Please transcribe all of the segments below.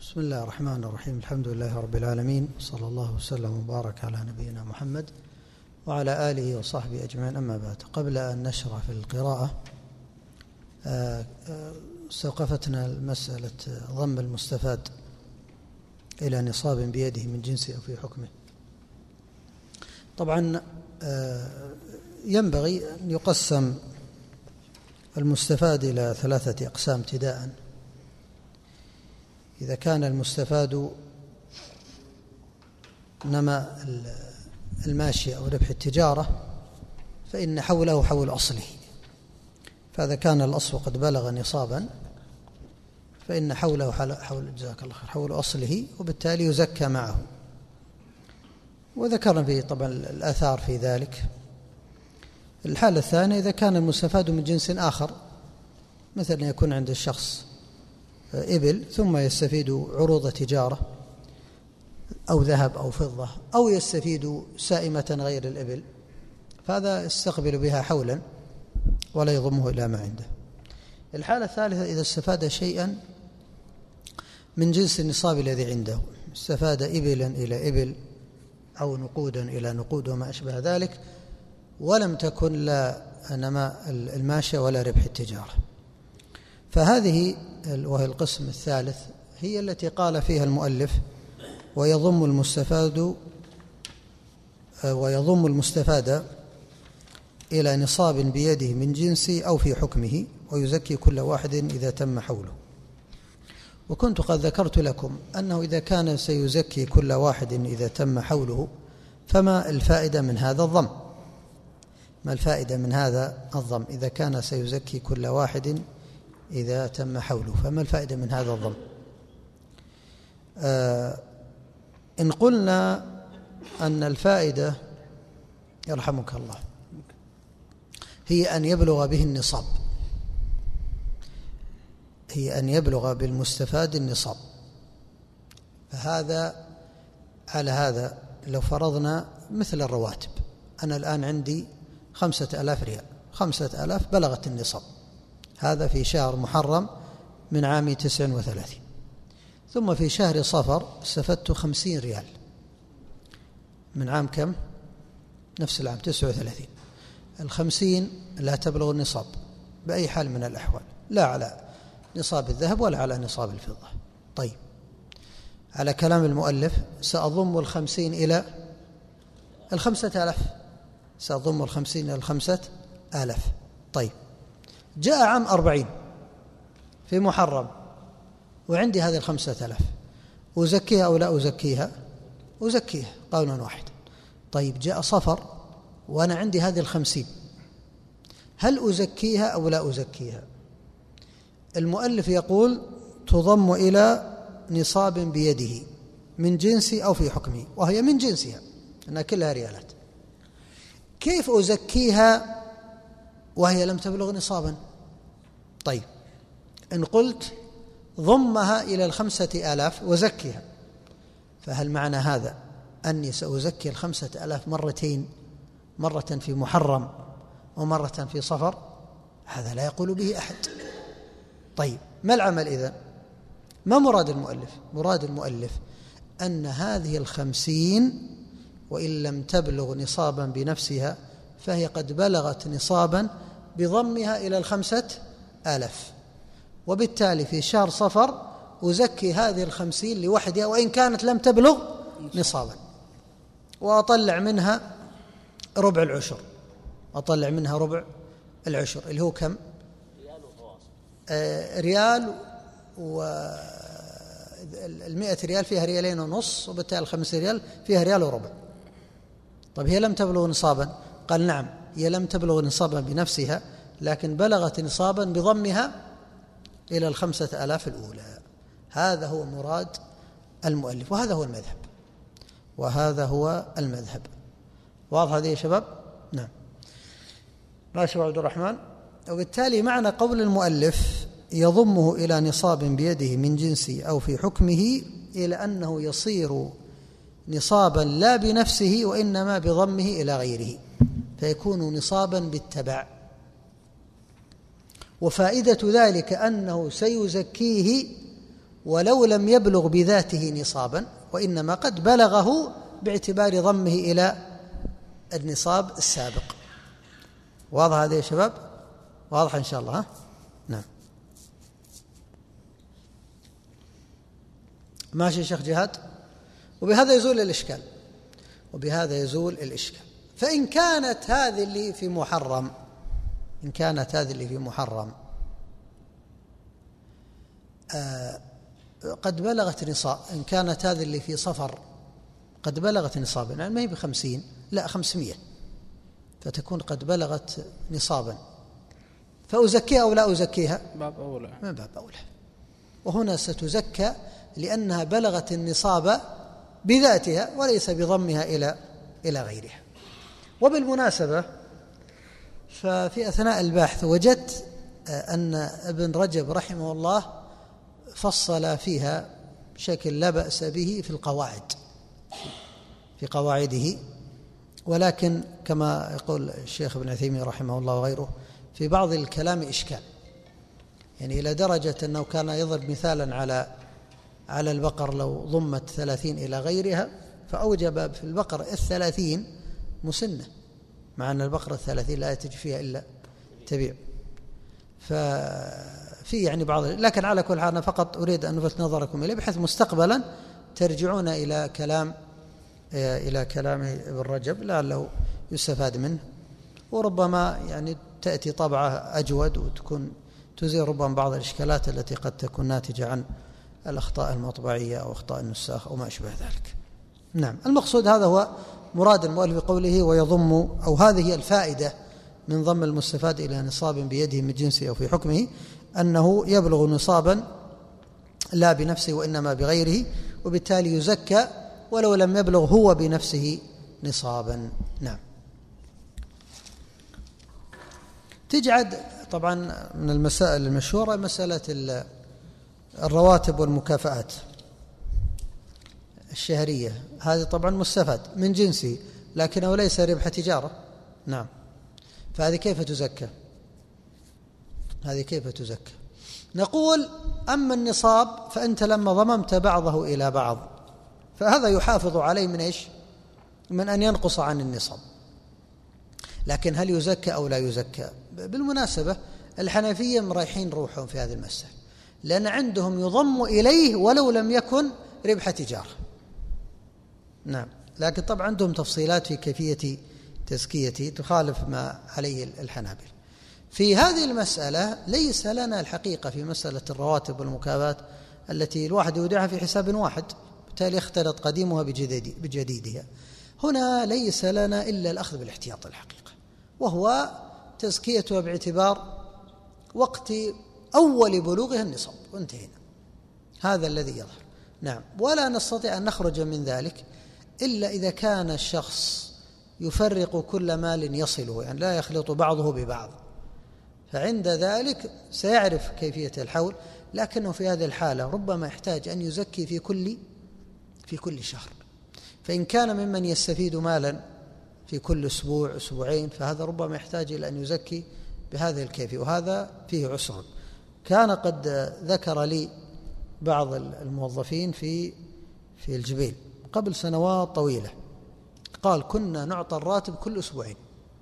بسم الله الرحمن الرحيم. الحمد لله رب العالمين، صلى الله وسلم وبارك على نبينا محمد وعلى آله وصحبه أجمعين. أما بعد، قبل أن نشرع في القراءة استوقفتنا مسألة ضم المستفاد إلى نصاب بيده من جنسه أو في حكمه. طبعا ينبغي أن يقسم المستفاد إلى 3 أقسام ابتداءً. إذا كان المستفاد نماء الماشية أو ربح التجارة فإن حوله حول أصله، فإذا كان الأصل قد بلغ نصابا فإن حوله حول جزاك الله خير حول أصله، وبالتالي يزكى معه. وذكرنا فيه طبعا الآثار في ذلك. الحالة الثانية إذا كان المستفاد من جنس آخر، مثلا يكون عند الشخص إبل ثم يستفيد عروض تجارة أو ذهب أو فضة، أو يستفيد سائمة غير الإبل، فهذا يستقبل بها حولا ولا يضمه إلى ما عنده. الحالة الثالثة إذا استفاد شيئا من جنس النصاب الذي عنده، استفاد إبلا إلى إبل أو نقودا إلى نقود وما أشبه ذلك، ولم تكن لا نماء الماشية ولا ربح التجارة، فهذه وهي القسم الثالث هي التي قال فيها المؤلف ويضم المستفاد إلى نصاب بيده من جنسه أو في حكمه، ويزكي كل واحد إذا تم حوله. وكنت قد ذكرت لكم أنه إذا كان سيزكي كل واحد إذا تم حوله، فما الفائدة من هذا الضم؟ ما الفائدة من هذا الضم؟ إذا كان سيزكي كل واحد إذا تم حوله، فما الفائدة من هذا الضم؟ إن قلنا أن الفائدة يرحمك الله هي أن يبلغ به النصاب، هي أن يبلغ بالمستفاد النصاب، فهذا على هذا لو فرضنا مثل الرواتب، أنا الآن عندي 5000 ريال، 5000 بلغت النصاب، هذا في شهر محرم من عام 39، ثم في شهر صفر استفدت 50 ريال من عام كم؟ نفس العام 39. 50 لا تبلغ النصاب بأي حال من الأحوال، لا على نصاب الذهب ولا على نصاب الفضة. طيب، على كلام المؤلف سأضم 50 إلى 5000، سأضم 50 إلى 5000. طيب، جاء عام 40 في محرم وعندي هذه 5000، أزكيها أو لا أزكيها؟ أزكيها قولا واحدا. طيب، جاء صفر وأنا عندي هذه 50، هل أزكيها أو لا أزكيها؟ المؤلف يقول تضم إلى نصاب بيده من جنسي أو في حكمه، وهي من جنسها أنها كلها ريالات. كيف أزكيها وهي لم تبلغ نصابا؟ طيب، إن قلت ضمها إلى 5000 وزكيها، فهل معنى هذا أني سأزكي 5000 مرتين، مرة في محرم ومرة في صفر؟ هذا لا يقول به أحد. طيب، ما العمل إذن؟ ما مراد المؤلف؟ مراد المؤلف أن هذه 50 وإن لم تبلغ نصابا بنفسها فهي قد بلغت نصابا بضمها إلى 5000، وبالتالي في شهر صفر أزكي هذه 50 لوحدها وإن كانت لم تبلغ نصابا، وأطلع منها ربع العشر، أطلع منها ربع العشر اللي هو كم؟ ريال، و100 ريال فيها 2.5 ريال، وبالتالي 5 ريال فيها 1.25 ريال. طيب، هي لم تبلغ نصابا؟ قال نعم، هي لم تبلغ نصابا بنفسها، لكن بلغت نصابا بضمها إلى 5000 الأولى. هذا هو مراد المؤلف، وهذا هو المذهب، وهذا هو المذهب. واضح هذه يا شباب؟ نعم، ما شباب عبد الرحمن. وبالتالي معنى قول المؤلف يضمه إلى نصاب بيده من جنسه أو في حكمه إلى أنه يصير نصابا لا بنفسه وإنما بضمه إلى غيره، فيكون نصابا بالتبع. وفائدة ذلك أنه سيزكيه ولو لم يبلغ بذاته نصابا، وإنما قد بلغه باعتبار ضمه إلى النصاب السابق. واضح هذا يا شباب؟ واضح إن شاء الله، ها؟ نعم. ماشي يا شيخ جهاد؟ وبهذا يزول الإشكال، وبهذا يزول الإشكال. فإن كانت هذه اللي في محرم، إن كانت هذه اللي في محرم قد بلغت نصاب، إن كانت هذه اللي في صفر قد بلغت نصابا، يعني ما هي ب50 لا 500، فتكون قد بلغت نصابا، فأزكيها أو لا أزكيها؟ باب أولى، من باب أولى. وهنا ستزكى لأنها بلغت النصاب بذاتها وليس بضمها إلى غيرها. وبالمناسبة ففي أثناء البحث وجدت أن ابن رجب رحمه الله فصل فيها بشكل لا بأس به في القواعد، في قواعده، ولكن كما يقول الشيخ ابن عثيمين رحمه الله وغيره في بعض الكلام إشكال، يعني إلى درجة أنه كان يضرب مثالا على البقر لو ضمت 30 إلى غيرها فأوجب في البقر 30 مسنة، مع أن البقرة 30 لا يتج فيها إلا تبيع. ففي يعني بعض، لكن على كل حال أنا فقط أريد أن ألفت نظركم إليه بحيث مستقبلا ترجعون إلى كلام ابن رجب لعله يستفاد منه، وربما يعني تأتي طبعة أجود وتكون تزيل ربما بعض الإشكالات التي قد تكون ناتجة عن الأخطاء المطبعية أو أخطاء النساخ أو ما أشبه ذلك. نعم، المقصود هذا هو مراد المؤلف بقوله ويضم، أو هذه هي الفائدة من ضم المستفاد إلى نصاب بيده من جنسه أو في حكمه، أنه يبلغ نصابا لا بنفسه وإنما بغيره، وبالتالي يزكى ولو لم يبلغ هو بنفسه نصابا. نعم. تجعد طبعا من المسائل المشهورة مسألة الرواتب والمكافآت الشهرية، هذا طبعا مستفاد من جنسه لكنه ليس ربح تجارة. نعم، فهذه كيف تزكى؟ هذه كيف تزكى؟ نقول أما النصاب فأنت لما ضممت بعضه إلى بعض فهذا يحافظ عليه من إيش؟ من أن ينقص عن النصاب. لكن هل يزكى أو لا يزكى؟ بالمناسبة الحنفية مريحين روحهم في هذه المسألة، لأن عندهم يضم إليه ولو لم يكن ربح تجارة. نعم، لكن طبعا عندهم تفصيلات في كيفية تزكيته تخالف ما عليه الحنابلة. في هذه المسألة ليس لنا الحقيقة في مسألة الرواتب والمكافآت التي الواحد يودعها في حساب واحد بالتالي اختلط قديمها بجديدها. هنا ليس لنا إلا الأخذ بالاحتياط الحقيقة، وهو تزكيتها باعتبار وقت أول بلوغها النصاب وانتهينا، هذا الذي يظهر. نعم، ولا نستطيع أن نخرج من ذلك إلا إذا كان الشخص يفرق كل مال يصله، يعني لا يخلط بعضه ببعض، فعند ذلك سيعرف كيفية الحول، لكنه في هذه الحالة ربما يحتاج أن يزكي في كل شهر. فإن كان ممن يستفيد مالا في كل أسبوع أسبوعين فهذا ربما يحتاج إلى أن يزكي بهذه الكيفية، وهذا فيه عسر. كان قد ذكر لي بعض الموظفين في الجبيل قبل سنوات طويلة، قال كنا نعطى الراتب كل أسبوعين،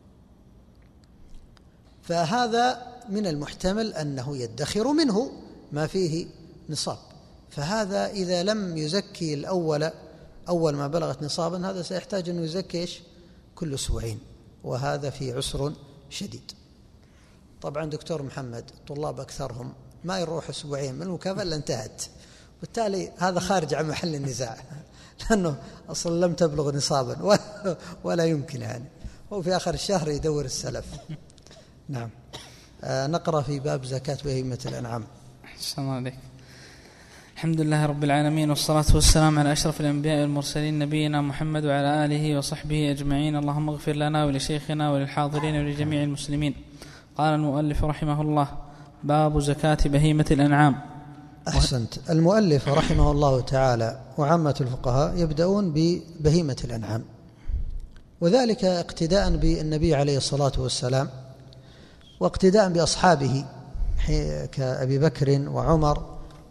فهذا من المحتمل أنه يدخر منه ما فيه نصاب، فهذا إذا لم يزكي أول ما بلغت نصابا هذا سيحتاج أنه يزكي كل أسبوعين، وهذا فيه عسر شديد. طبعا دكتور محمد الطلاب أكثرهم ما يروح أسبوعين من المكافأة إلا انتهت، بالتالي هذا خارج عن محل النزاع لأنه أصلا لم تبلغ نصابا ولا يمكن، يعني هو في آخر الشهر يدور السلف. نعم. نقرأ في باب زكاة بهيمة الأنعام. السلام عليكم. الحمد لله رب العالمين، والصلاة والسلام على أشرف الأنبياء والمرسلين نبينا محمد وعلى آله وصحبه أجمعين. اللهم اغفر لنا ولشيخنا وللحاضرين ولجميع المسلمين. قال المؤلف رحمه الله: باب زكاة بهيمة الأنعام. أحسنت. المؤلف رحمه الله تعالى وعامة الفقهاء يبدأون ببهيمة الأنعام، وذلك اقتداء بالنبي عليه الصلاة والسلام واقتداء بأصحابه كأبي بكر وعمر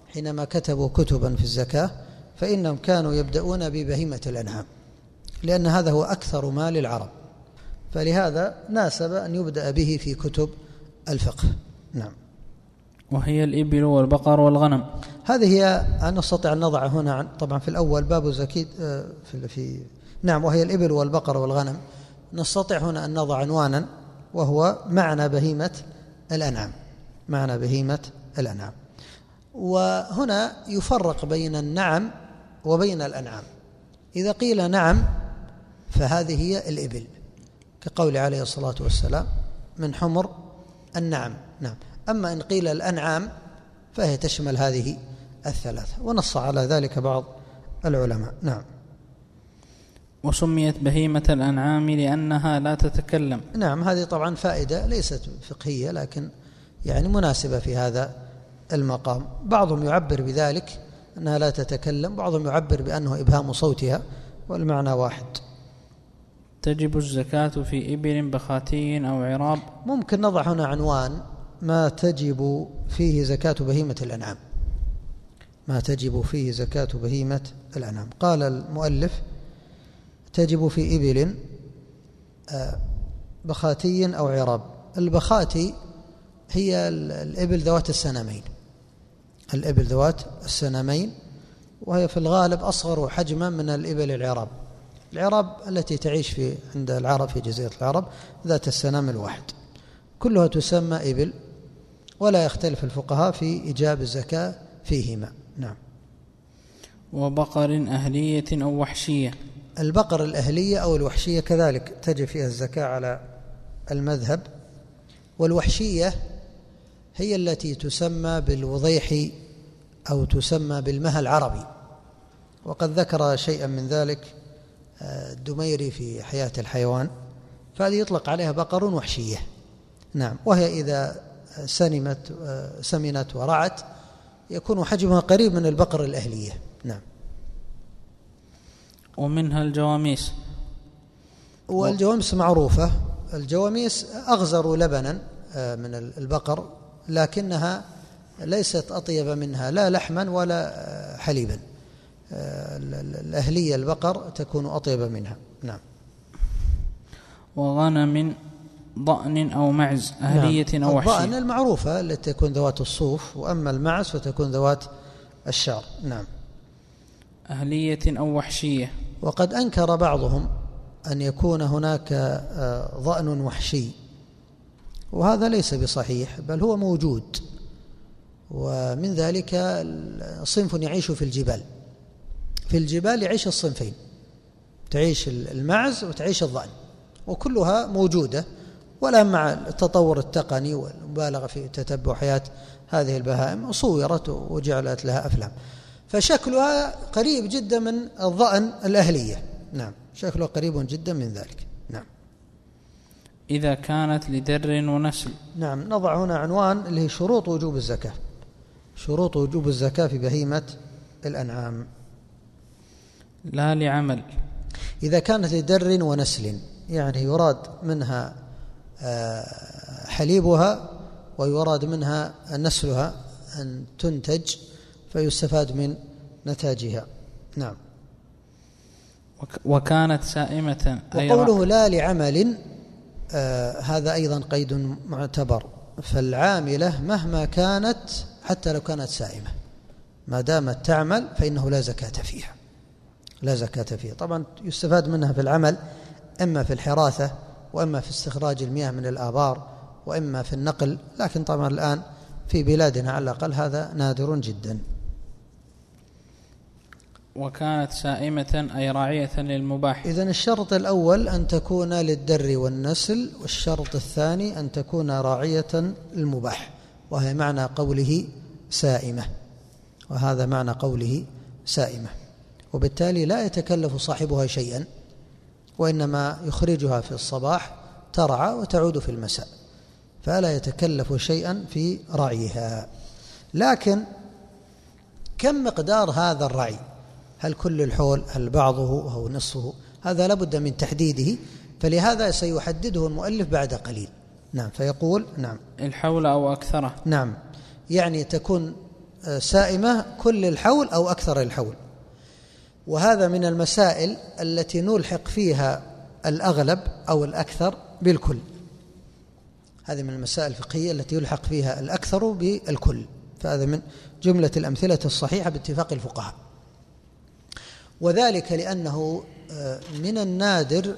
حينما كتبوا كتبا في الزكاة فإنهم كانوا يبدأون ببهيمة الأنعام، لأن هذا هو أكثر مال العرب، فلهذا ناسب أن يبدأ به في كتب الفقه. نعم. وهي الإبل والبقر والغنم. هذه هي نستطيع أن نضع هنا طبعا في الأول باب زكاة نعم، وهي الإبل والبقر والغنم. نستطيع هنا أن نضع عنوانا وهو معنى بهيمة الأنعام، معنى بهيمة الأنعام. وهنا يفرق بين النعم وبين الأنعام. إذا قيل نعم فهذه هي الإبل، كقول عليه الصلاة والسلام من حمر النعم. نعم. أما إن قيل الأنعام فهي تشمل هذه الثلاثة، ونص على ذلك بعض العلماء. نعم. وسميت بهيمة الأنعام لأنها لا تتكلم. نعم، هذه طبعا فائدة ليست فقهية لكن يعني مناسبة في هذا المقام. بعضهم يعبر بذلك أنها لا تتكلم، بعضهم يعبر بأنه إبهام صوتها، والمعنى واحد. تجب الزكاة في إبل بخاتي أو عراب. ممكن نضع هنا عنوان ما تجب فيه زكاة بهيمة الأنعام، ما تجب فيه زكاة بهيمة الأنعام. قال المؤلف تجب في إبل بخاتي أو عراب. البخاتي هي الإبل ذوات السنمين، الإبل ذوات السنمين، وهي في الغالب أصغر حجما من الإبل العراب. العراب التي تعيش عند العرب في جزيرة العرب ذات السنام الواحد، كلها تسمى إبل، ولا يختلف الفقهاء في إيجاب الزكاة فيهما. نعم. وبقر أهلية أو وحشية. البقر الأهلية أو الوحشية كذلك تجب فيها الزكاة على المذهب. والوحشية هي التي تسمى بالوضيح أو تسمى بالمهى العربي، وقد ذكر شيئا من ذلك الدميري في حياة الحيوان، فهذه يطلق عليها بقر وحشية. نعم. وهي إذا سمنت ورعت يكون حجمها قريب من البقر الأهلية. نعم. ومنها الجواميس. والجواميس معروفة، الجواميس أغزر لبنا من البقر، لكنها ليست أطيب منها لا لحما ولا حليبا. الأهلية البقر تكون أطيب منها. نعم. وغنم ضأن أو معز أهلية. نعم. أو وحشية. الضأن المعروفة التي تكون ذوات الصوف، وأما المعز فتكون ذوات الشعر. نعم. أهلية أو وحشية. وقد أنكر بعضهم أن يكون هناك ضأن وحشي، وهذا ليس بصحيح، بل هو موجود. ومن ذلك صنف يعيش في الجبال، في الجبال يعيش الصنفين، تعيش المعز وتعيش الضأن، وكلها موجودة. ولا مع التطور التقني والمبالغة في تتبع حياة هذه البهائم صورت وجعلت لها أفلام، فشكلها قريب جدا من الضأن الأهلية. نعم، شكلها قريب جدا من ذلك. نعم. إذا كانت لدر ونسل. نعم. نضع هنا عنوان اللي هي شروط وجوب الزكاة، شروط وجوب الزكاة في بهيمة الأنعام. لا لعمل. إذا كانت لدر ونسل، يعني يراد منها حليبها ويراد منها نسلها أن تنتج فيستفاد من نتاجها. نعم. وكانت سائمة. وقوله لا لعمل هذا أيضا قيد معتبر، فالعاملة مهما كانت حتى لو كانت سائمة ما دامت تعمل فإنه لا زكاة فيها، لا زكاة فيها. طبعا يستفاد منها في العمل، إما في الحراثة وإما في استخراج المياه من الآبار وإما في النقل، لكن طبعا الآن في بلادنا على الأقل هذا نادر جدا. وكانت سائمة أي راعية للمباح. إذن الشرط الأول أن تكون للدر والنسل، والشرط الثاني أن تكون راعية للمباح، وهي معنى قوله سائمة، وهذا معنى قوله سائمة. وبالتالي لا يتكلف صاحبها شيئا، وإنما يخرجها في الصباح ترعى وتعود في المساء، فلا يتكلف شيئا في رعيها. لكن كم مقدار هذا الرعي؟ هل كل الحول؟ هل بعضه أو نصفه؟ هذا لابد من تحديده، فلهذا سيحدده المؤلف بعد قليل. نعم. فيقول نعم الحول أو أكثره. نعم، يعني تكون سائمة كل الحول أو أكثر الحول. وهذا من المسائل التي نلحق فيها الأغلب أو الأكثر بالكل. هذه من المسائل الفقهية التي يلحق فيها الأكثر بالكل، فهذا من جملة الأمثلة الصحيحة باتفاق الفقهاء. وذلك لأنه من النادر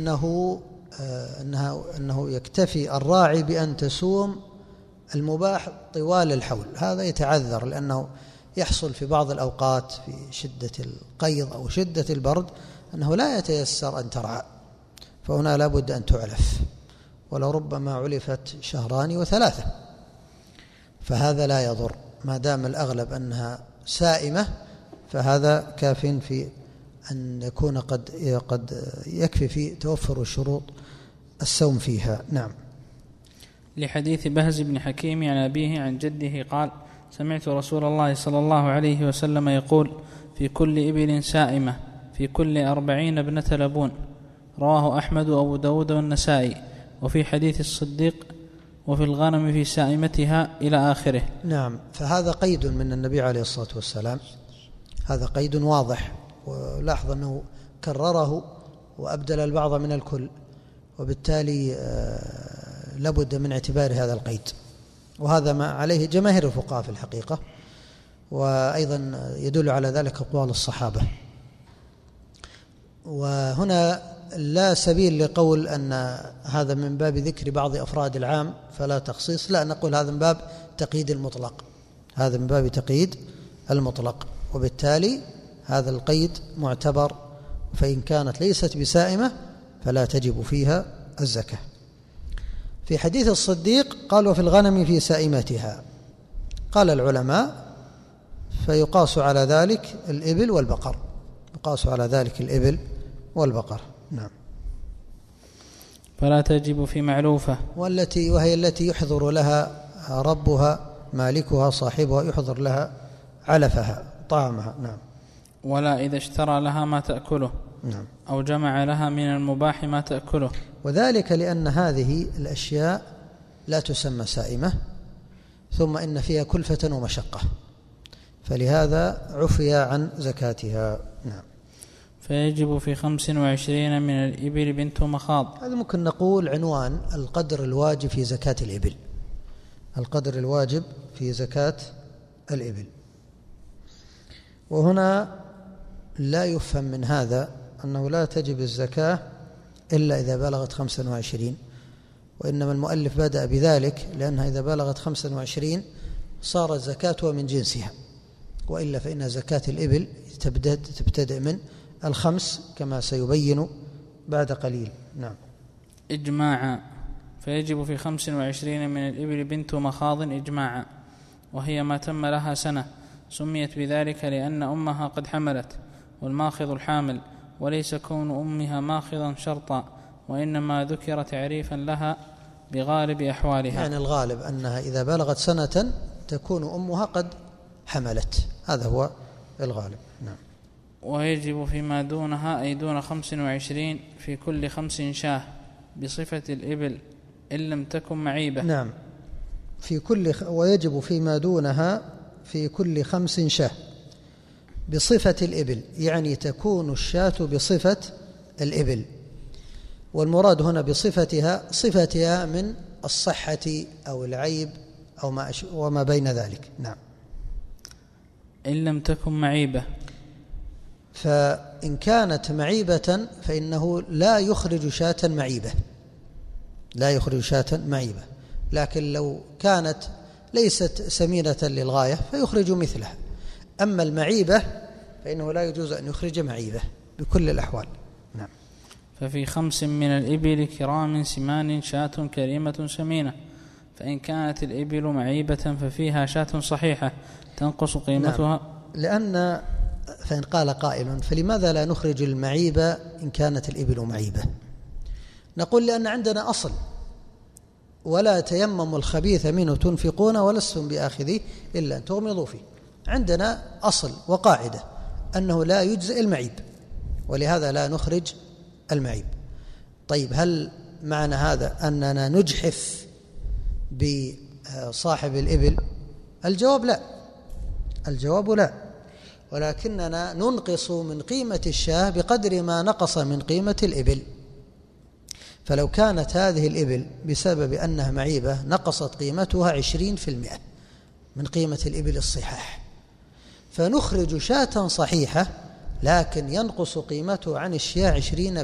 أنه يكتفي الراعي بأن تسوم المباح طوال الحول. هذا يتعذر لأنه يحصل في بعض الأوقات في شدة القيض أو شدة البرد أنه لا يتيسر أن ترعى، فهنا لا بد أن تعلف، ولربما علفت 2 و3، فهذا لا يضر ما دام الأغلب أنها سائمة، فهذا كاف في أن يكون قد يكفي في توفر الشروط السوم فيها. نعم. لحديث بهز بن حكيم عن أبيه عن جده قال: سمعت رسول الله صلى الله عليه وسلم يقول: في كل إبل سائمة، في كل 40 ابنة لبون. رواه أحمد وأبو داود والنسائي. وفي حديث الصديق: وفي الغنم في سائمتها إلى آخره. نعم. فهذا قيد من النبي عليه الصلاة والسلام، هذا قيد واضح، ولاحظ أنه كرره وأبدل البعض من الكل، وبالتالي لابد من اعتبار هذا القيد، وهذا ما عليه جماهير الفقهاء في الحقيقة، وأيضا يدل على ذلك أقوال الصحابة. وهنا لا سبيل لقول أن هذا من باب ذكر بعض أفراد العام فلا تخصيص، لا، نقول هذا من باب تقييد المطلق، هذا من باب تقييد المطلق، وبالتالي هذا القيد معتبر، فإن كانت ليست بسائمة فلا تجب فيها الزكاة. في حديث الصديق قال: وفي الغنم في سائمتها. قال العلماء: فيقاس على ذلك الإبل والبقر، يقاس على ذلك الإبل والبقر. نعم. فلا تجب في معلوفة، وهي التي يحضر لها ربها مالكها صاحبها، يحضر لها علفها طعامها. نعم. ولا إذا اشترى لها ما تأكله. نعم. أو جمع لها من المباح ما تأكله. وذلك لأن هذه الأشياء لا تسمى سائمة، ثم إن فيها كلفة ومشقة، فلهذا عفي عن زكاتها. نعم. فيجب في 25 من الإبل بنت مخاض. هذا ممكن نقول عنوان القدر الواجب في زكاة الإبل، القدر الواجب في زكاة الإبل. وهنا لا يفهم من هذا أنه لا تجب الزكاة إلا إذا بلغت 25، وإنما المؤلف بدأ بذلك لأنها إذا بلغت 25 صارت زكاتها من جنسها، وإلا فإن زكاة الإبل تبتدئ من 5 كما سيبين بعد قليل. نعم. إجماعا. فيجب في 25 من الإبل بنت مخاض إجماعا، وهي ما تم لها سنة، سميت بذلك لأن أمها قد حملت، والماخض الحامل، وليس كون أمها ماخضا شرطا، وإنما ذكر تعريفا لها بغالب أحوالها. يعني الغالب أنها إذا بلغت سنة تكون أمها قد حملت، هذا هو الغالب. نعم. ويجب فيما دونها أي دون 25 في كل 5 شاه بصفة الإبل إن لم تكن معيبة. نعم. ويجب فيما دونها في كل 5 شاه بصفة الإبل، يعني تكون الشاة بصفة الإبل، والمراد هنا صفتها من الصحة أو العيب أو وما بين ذلك. نعم. إن لم تكن معيبة، فإن كانت معيبة فإنه لا يخرج شاة معيبة، لا يخرج شاة معيبة، لكن لو كانت ليست سمينة للغاية فيخرج مثلها. أما المعيبة فإنه لا يجوز أن يخرج معيبة بكل الأحوال. نعم. ففي 5 من الإبل كرام سمان شاة كريمة سمينة، فإن كانت الإبل معيبة ففيها شاة صحيحة تنقص قيمتها. نعم. فإن قال قائل: فلماذا لا نخرج المعيبة إن كانت الإبل معيبة؟ نقول: لأن عندنا أصل: ولا تيمموا الخبيث منه تنفقون ولستم بآخذيه إلا أن تغمضوا فيه. عندنا أصل وقاعدة أنه لا يجزئ المعيب، ولهذا لا نخرج المعيب. طيب، هل معنى هذا أننا نجحف بصاحب الإبل؟ الجواب لا، الجواب لا، ولكننا ننقص من قيمة الشاة بقدر ما نقص من قيمة الإبل. فلو كانت هذه الإبل بسبب أنها معيبة نقصت قيمتها 20% من قيمة الإبل الصحاح، فنخرج شاة صحيحة لكن ينقص قيمته عن الشاة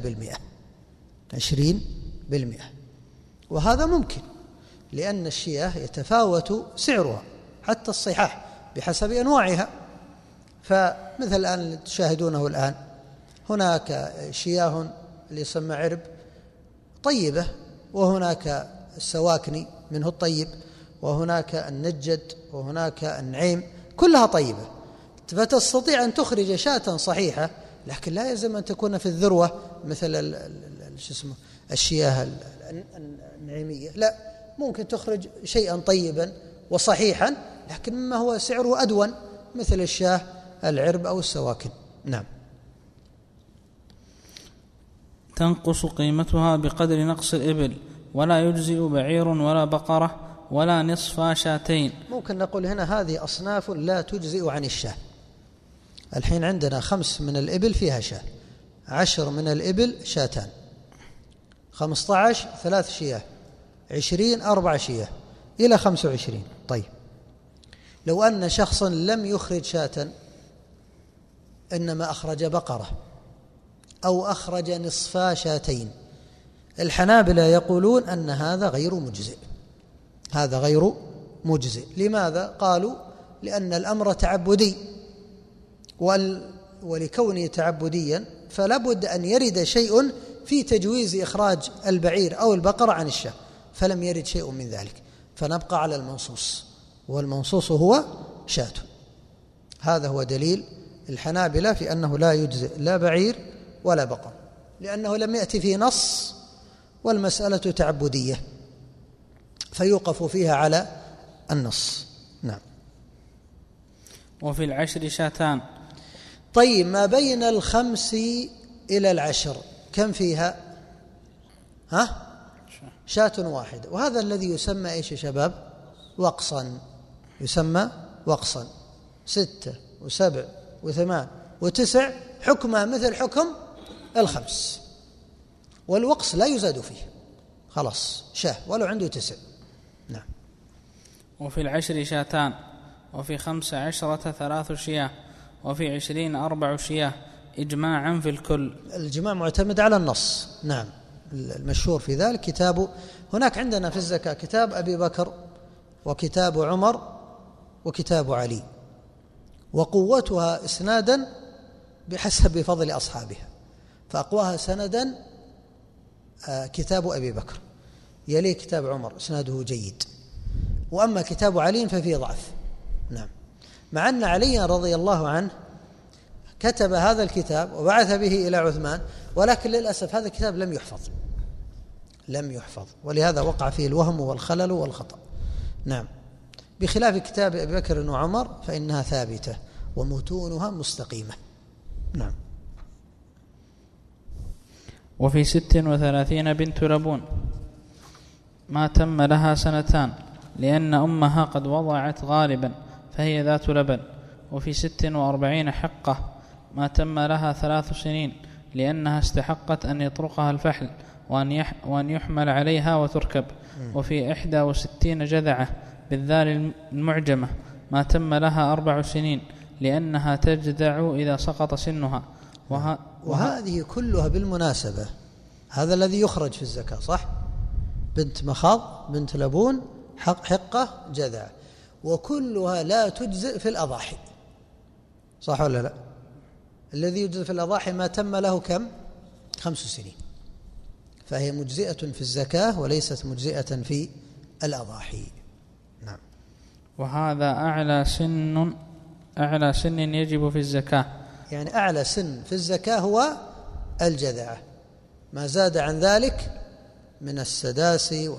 20%. وهذا ممكن، لأن الشياه يتفاوت سعرها حتى الصحاح بحسب أنواعها. فمثل الآن تشاهدونه الآن، هناك شياه اللي يسمى عرب طيبة، وهناك السواكني منه الطيب، وهناك النجد، وهناك النعيم، كلها طيبة. فتستطيع أن تخرج شاة صحيحة، لكن لا يلزم أن تكون في الذروة مثل الشياه النعيمية، لا، ممكن تخرج شيئا طيبا وصحيحا لكن مما هو سعره أدون مثل الشاه العرب أو السواكن. نعم. تنقص قيمتها بقدر نقص الإبل، ولا يجزئ بعير ولا بقرة ولا نصف شاتين. ممكن نقول هنا هذه أصناف لا تجزئ عن الشاه. الحين عندنا 5 من الإبل فيها شاه، 10 من الإبل شاتان، 15 3 شياه، 20 4 شياه، إلى 25. طيب، لو أن شخصا لم يخرج شاة إنما أخرج بقرة أو أخرج نصفا شاتين، الحنابلة يقولون أن هذا غير مجزئ. هذا غير مجزئ. لماذا؟ قالوا لأن الأمر تعبدي، ولكونه تعبديا فلا بد أن يرد شيء في تجويز إخراج البعير أو البقرة عن الشاة، فلم يرد شيء من ذلك، فنبقى على المنصوص، والمنصوص هو شاة. هذا هو دليل الحنابلة في أنه لا يجزئ لا بعير ولا بقر، لأنه لم يأتي فيه نص، والمسألة تعبدية فيوقف فيها على النص. نعم. وفي العشر شاتان. طيب، ما بين 5 إلى 10 كم فيها؟ شاة واحدة، وهذا الذي يسمى إيش يا شباب؟ وقصا. يسمى وقصا. 6 و7 و8 و9 حكمها مثل حكم 5، والوقص لا يزاد فيه، خلاص شاه ولو عنده 9. نعم. وفي العشر شاتان، وفي 15 3 شياه، وفي 20 4 شياه، إجماعا في الكل. الإجماع معتمد على النص. نعم. المشهور في ذلك كتاب، هناك عندنا في الزكاة كتاب أبي بكر وكتاب عمر وكتاب علي، وقوتها إسنادا بحسب فضل أصحابها، فأقواها سندا كتاب أبي بكر، يليه كتاب عمر إسناده جيد، وأما كتاب علي ففيه ضعف. نعم. مع أن علي رضي الله عنه كتب هذا الكتاب وبعث به إلى عثمان، ولكن للأسف هذا الكتاب لم يحفظ، ولهذا وقع فيه الوهم والخلل والخطأ. نعم. بخلاف كتاب أبي بكر وعمر فإنها ثابتة ومتونها مستقيمة. نعم. وفي 36 بنت لبون ما تم لها 2 سنين لأن أمها قد وضعت غالبا فهي ذات لبن. وفي 46 حقة ما تم لها 3 سنين لأنها استحقت أن يطرقها الفحل وأن يحمل عليها وتركب. وفي 61 جذعة بالذال المعجمة ما تم لها 4 سنين لأنها تجذع إذا سقط سنها. وهذه كلها بالمناسبة هذا الذي يخرج في الزكاة، صح؟ بنت مخاض، بنت لبون، حقة، جذع، وكلها لا تجزئ في الأضاحي، صح ولا لا؟ الذي يجزئ في الأضاحي ما تم له كم؟ 5 سنين، فهي مجزئة في الزكاة وليست مجزئة في الأضاحي. نعم. وهذا أعلى سن يجب في الزكاة، يعني أعلى سن في الزكاة هو الجذعة، ما زاد عن ذلك من السداسي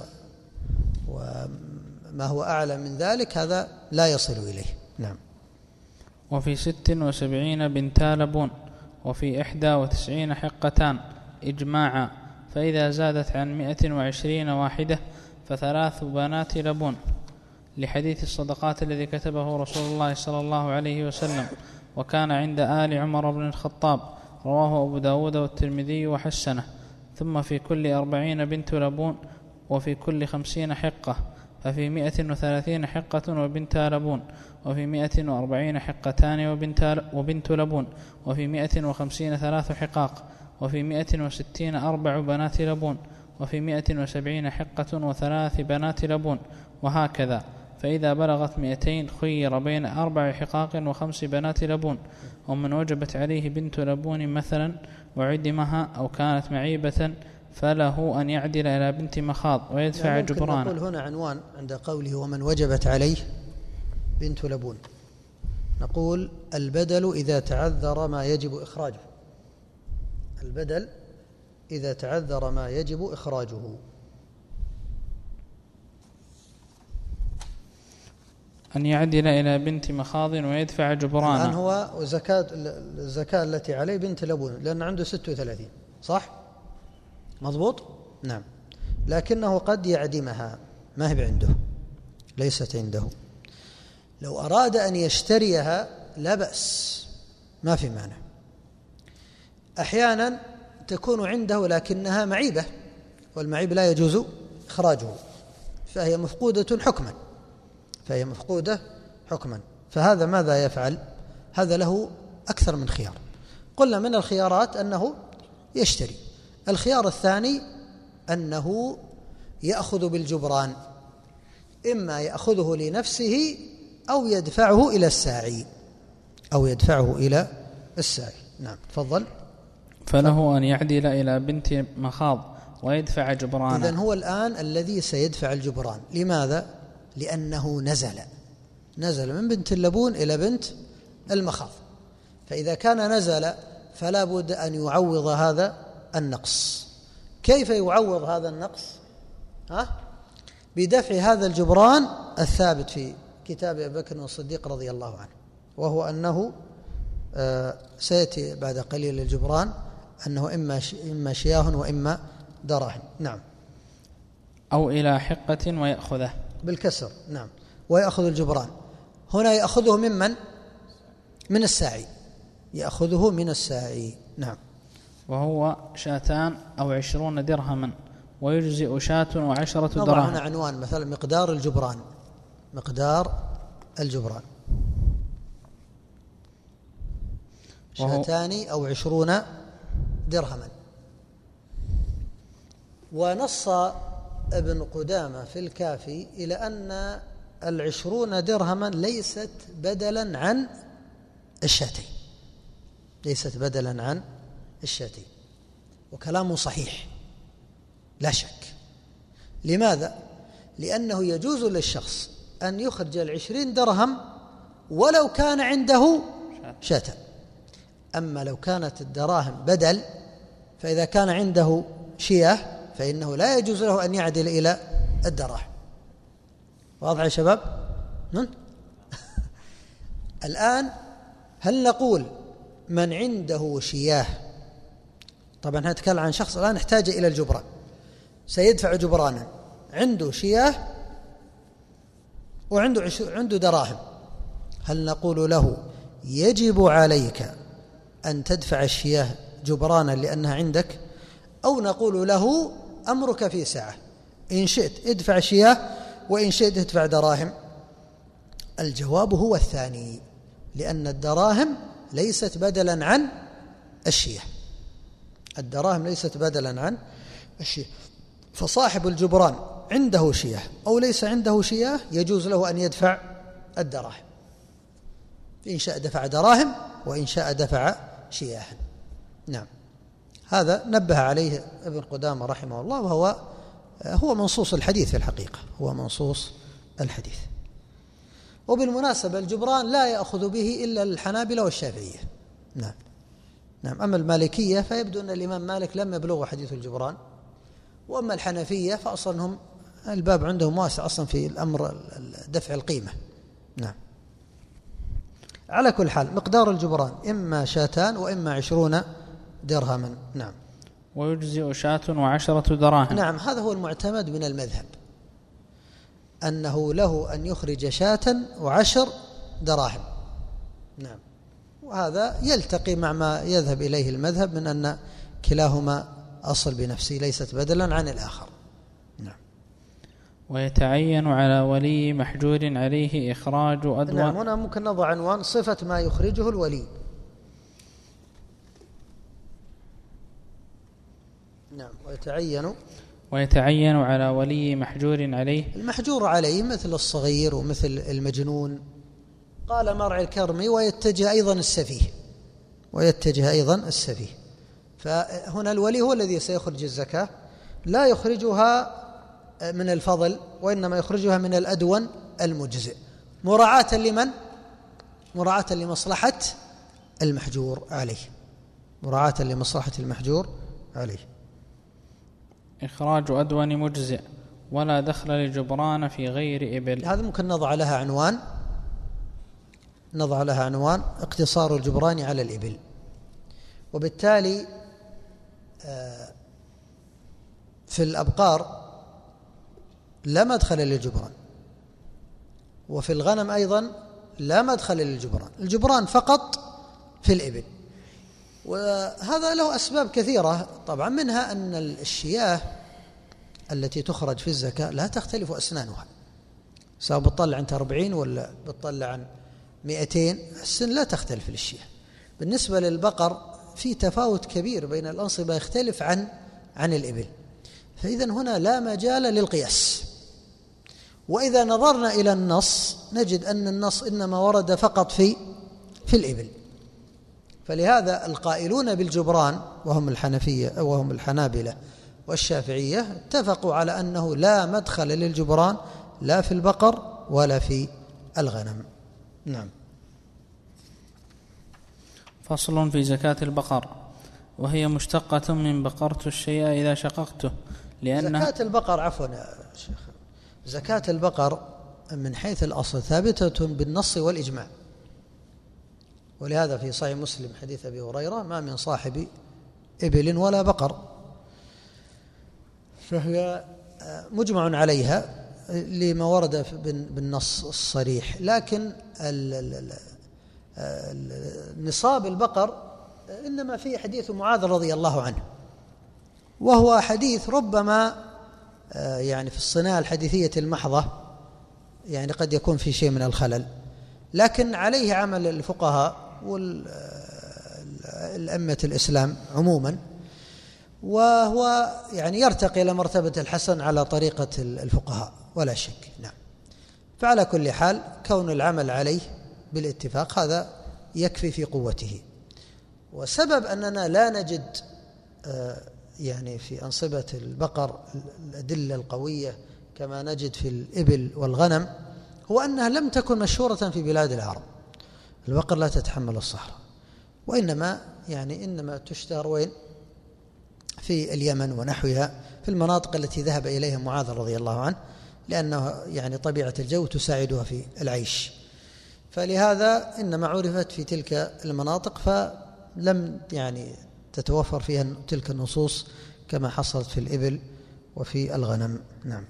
وما هو أعلى من ذلك هذا لا يصل إليه. نعم. وفي 76 بنتا لبون، وفي 91 حقتان إجماعا، فإذا زادت عن 120 واحدة ف3 بنات لبون، لحديث الصدقات الذي كتبه رسول الله صلى الله عليه وسلم وكان عند آل عمر بن الخطاب، رواه أبو داود والترمذي وحسنه. ثم في كل 40 بنت لبون، وفي كل 50 حقة، ففي 130 حقة وبنت لبون، وفي 140 حقتان وبنت لبون، وفي 150 3 حقاق، وفي 160 4 بنات لبون، وفي 170 حقة و3 بنات لبون، وهكذا. فإذا بلغت 200 خير بين 4 حقاق و5 بنات لبون. ومن وجبت عليه بنت لبون مثلا وعدمها أو كانت معيبة فله أن يعدل إلى بنت مخاض ويدفع جبرانا. نقول هنا عنوان عند قوله ومن وجبت عليه بنت لبون، نقول البدل إذا تعذر ما يجب إخراجه. البدل إذا تعذر ما يجب إخراجه. أن يعدل إلى بنت مخاض ويدفع جبرانا. الآن هو الزكاة التي عليه بنت لبون، لأن عنده 36، صح؟ مضبوط؟ نعم. لكنه قد يعدمها، ما هي عنده، ليست عنده. لو أراد أن يشتريها لا بأس، ما في مانع. أحيانا تكون عنده لكنها معيبة، والمعيب لا يجوز إخراجه، فهي مفقودة حكما. فهذا ماذا يفعل؟ هذا له أكثر من خيار. قلنا من الخيارات أنه يشتري. الخيار الثاني أنه يأخذ بالجبران، إما يأخذه لنفسه أو يدفعه إلى الساعي. نعم، تفضل. فله أن يعدل إلى بنت مخاض ويدفع جبرانا. إذن هو الآن الذي سيدفع الجبران. لماذا؟ لأنه نزل من بنت اللبون إلى بنت المخاض، فإذا كان نزل فلا بد أن يعوض هذا النقص. كيف يعوض هذا النقص؟ بدفع هذا الجبران الثابت في كتاب أبي بكر الصديق رضي الله عنه، وهو أنه سيأتي بعد قليل الجبران أنه إما شياه وإما دراهم. نعم. أو إلى حقة ويأخذه بالكسر. نعم، ويأخذ الجبران. هنا يأخذه من الساعي، يأخذه من الساعي. نعم. وهو 2 أو 20 درهما، ويجزئ 2 و10 دراهم. نضع هنا عنوان مثلا مقدار الجبران 2 أو 20 درهما. ونص ابن قدامة في الكافي إلى أن 20 درهما ليست بدلا عن الشاتين، وكلامه صحيح لا شك. لماذا؟ لأنه يجوز للشخص أن يخرج 20 درهم ولو كان عنده شاة. أما لو كانت الدراهم بدل، فإذا كان عنده شياه فإنه لا يجوز له أن يعدل إلى الدراهم. واضح يا شباب؟ الآن هل نقول من عنده شياه، طبعا نتكلم عن شخص الآن احتاج إلى الجبران، سيدفع جبرانا، عنده شياه وعنده دراهم، هل نقول له يجب عليك أن تدفع الشياه جبرانا لأنها عندك، أو نقول له أمرك في ساعة، إن شئت ادفع شياه وإن شئت ادفع دراهم؟ الجواب هو الثاني، لأن الدراهم ليست بدلا عن الشياه. فصاحب الجبران عنده شياه أو ليس عنده شياه يجوز له أن يدفع الدراهم، إن شاء دفع دراهم وإن شاء دفع شياه. نعم، هذا نبه عليه ابن قدامة رحمه الله، وهو منصوص الحديث في الحقيقة، هو منصوص الحديث. وبالمناسبة الجبران لا يأخذ به إلا الحنابلة والشافعية. نعم. أما المالكية فيبدو أن الإمام مالك لم يبلغ حديث الجبران، وأما الحنفية فأصلا هم الباب عندهم واسع أصلا في الأمر دفع القيمة. نعم. على كل حال مقدار الجبران إما 2 وإما 20 درهما. نعم. ويجزئ 2 و10 دراهم. نعم، هذا هو المعتمد من المذهب. أنه له أن يخرج شاة و10 دراهم. نعم. وهذا يلتقي مع ما يذهب إليه المذهب من أن كلاهما أصل بنفسه ليست بدلا عن الآخر. نعم. ويتعين على ولي محجور عليه إخراج أدوى. نعم. هنا ممكن نضع عنوان صفة ما يخرجه الولي. نعم. ويتعين على ولي محجور عليه. المحجور عليه مثل الصغير ومثل المجنون. قال مرعي الكرمي ويتجه أيضا السفيه. فهنا الولي هو الذي سيخرج الزكاة، لا يخرجها من الفضل وإنما يخرجها من الأدون المجزئ، مراعاة لمن؟ مراعاة لمصلحة المحجور عليه. إخراج أدون مجزئ ولا دخل لجبران في غير إبل. هذا ممكن نضع لها عنوان اقتصار الجبران على الإبل. وبالتالي في الأبقار لا مدخل للجبران، وفي الغنم أيضا لا مدخل للجبران، الجبران فقط في الإبل. وهذا له أسباب كثيرة طبعا، منها أن الشياه التي تخرج في الزكاة لا تختلف أسنانها، سواء بتطلع عن 40 ولا بتطلع عن 200 السن لا تختلف للشياه. بالنسبة للبقر في تفاوت كبير بين الأنصبة يختلف عن الإبل، فإذا هنا لا مجال للقياس. وإذا نظرنا إلى النص نجد أن النص إنما ورد فقط في الإبل. فلهذا القائلون بالجبران وهم الحنابلة والشافعية اتفقوا على أنه لا مدخل للجبران لا في البقر ولا في الغنم. نعم. فصل في زكاة البقر، وهي مشتقة من بقرت الشيء إذا شققته، لأنها زكاة البقر عفوا يا شيخ، زكاة البقر من حيث الأصل ثابتة بالنص والإجماع. ولهذا في صحيح مسلم حديث أبي هريرة: ما من صاحب إبل ولا بقر، فهي مجمع عليها لما ورد بالنص الصريح. لكن نصاب البقر إنما في حديث معاذ رضي الله عنه، وهو حديث ربما يعني في الصناعة الحديثية المحضة يعني قد يكون في شيء من الخلل، لكن عليه عمل الفقهاء والأئمة الإسلام عموما، وهو يعني يرتقي إلى مرتبة الحسن على طريقة الفقهاء ولا شك. نعم. فعلى كل حال كون العمل عليه بالاتفاق هذا يكفي في قوته. وسبب أننا لا نجد يعني في أنصبة البقر الأدلة القوية كما نجد في الإبل والغنم هو أنها لم تكن مشهورة في بلاد العرب. البقر لا تتحمل الصحراء، وإنما إنما تشتهر وين؟ في اليمن ونحوها، في المناطق التي ذهب إليها معاذ رضي الله عنه، لأنه يعني طبيعة الجو تساعدها في العيش، فلهذا إنما عرفت في تلك المناطق، فلم تتوفر فيها تلك النصوص كما حصلت في الإبل وفي الغنم. نعم.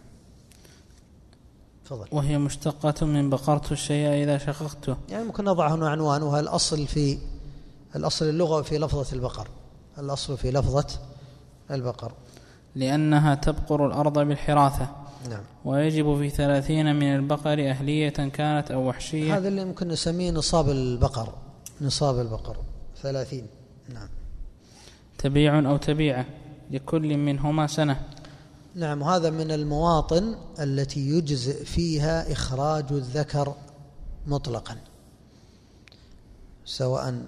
فضل. وهي مشتقة من بقرت الشيء إذا شققته، ممكن نضع هنا عنوانها الأصل اللغة في لفظة البقر، الأصل في لفظة البقر لأنها تبقر الأرض بالحراثة. نعم. ويجب في 30 من البقر أهلية كانت أو وحشية. هذا اللي ممكن نسميه نصاب البقر 30. نعم. تبيع أو تبيعة لكل منهما سنة. نعم. وهذا من المواطن التي يجزئ فيها إخراج الذكر مطلقا، سواء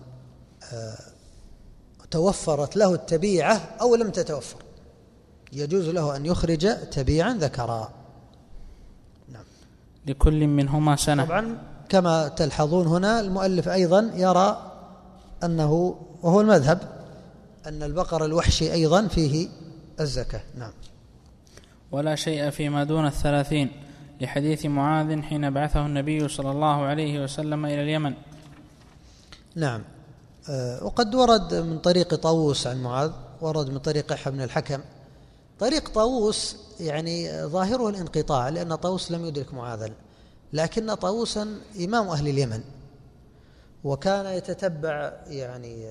توفرت له التبيعة أو لم تتوفر، يجوز له أن يخرج تبيعا ذكرا. نعم. لكل منهما سنة. طبعا كما تلحظون هنا المؤلف أيضا يرى أنه، وهو المذهب، أن البقر الوحشي أيضا فيه الزكاة. نعم. ولا شيء فيما دون 30 لحديث معاذ حين بعثه النبي صلى الله عليه وسلم إلى اليمن. نعم. وقد ورد من طريق طاووس عن معاذ، ورد من طريق يحيى بن الحكم، طريق طاووس يعني ظاهره الانقطاع، لأن طاووس لم يدرك معاذا، لكن طاووسا إمام أهل اليمن، وكان يتتبع يعني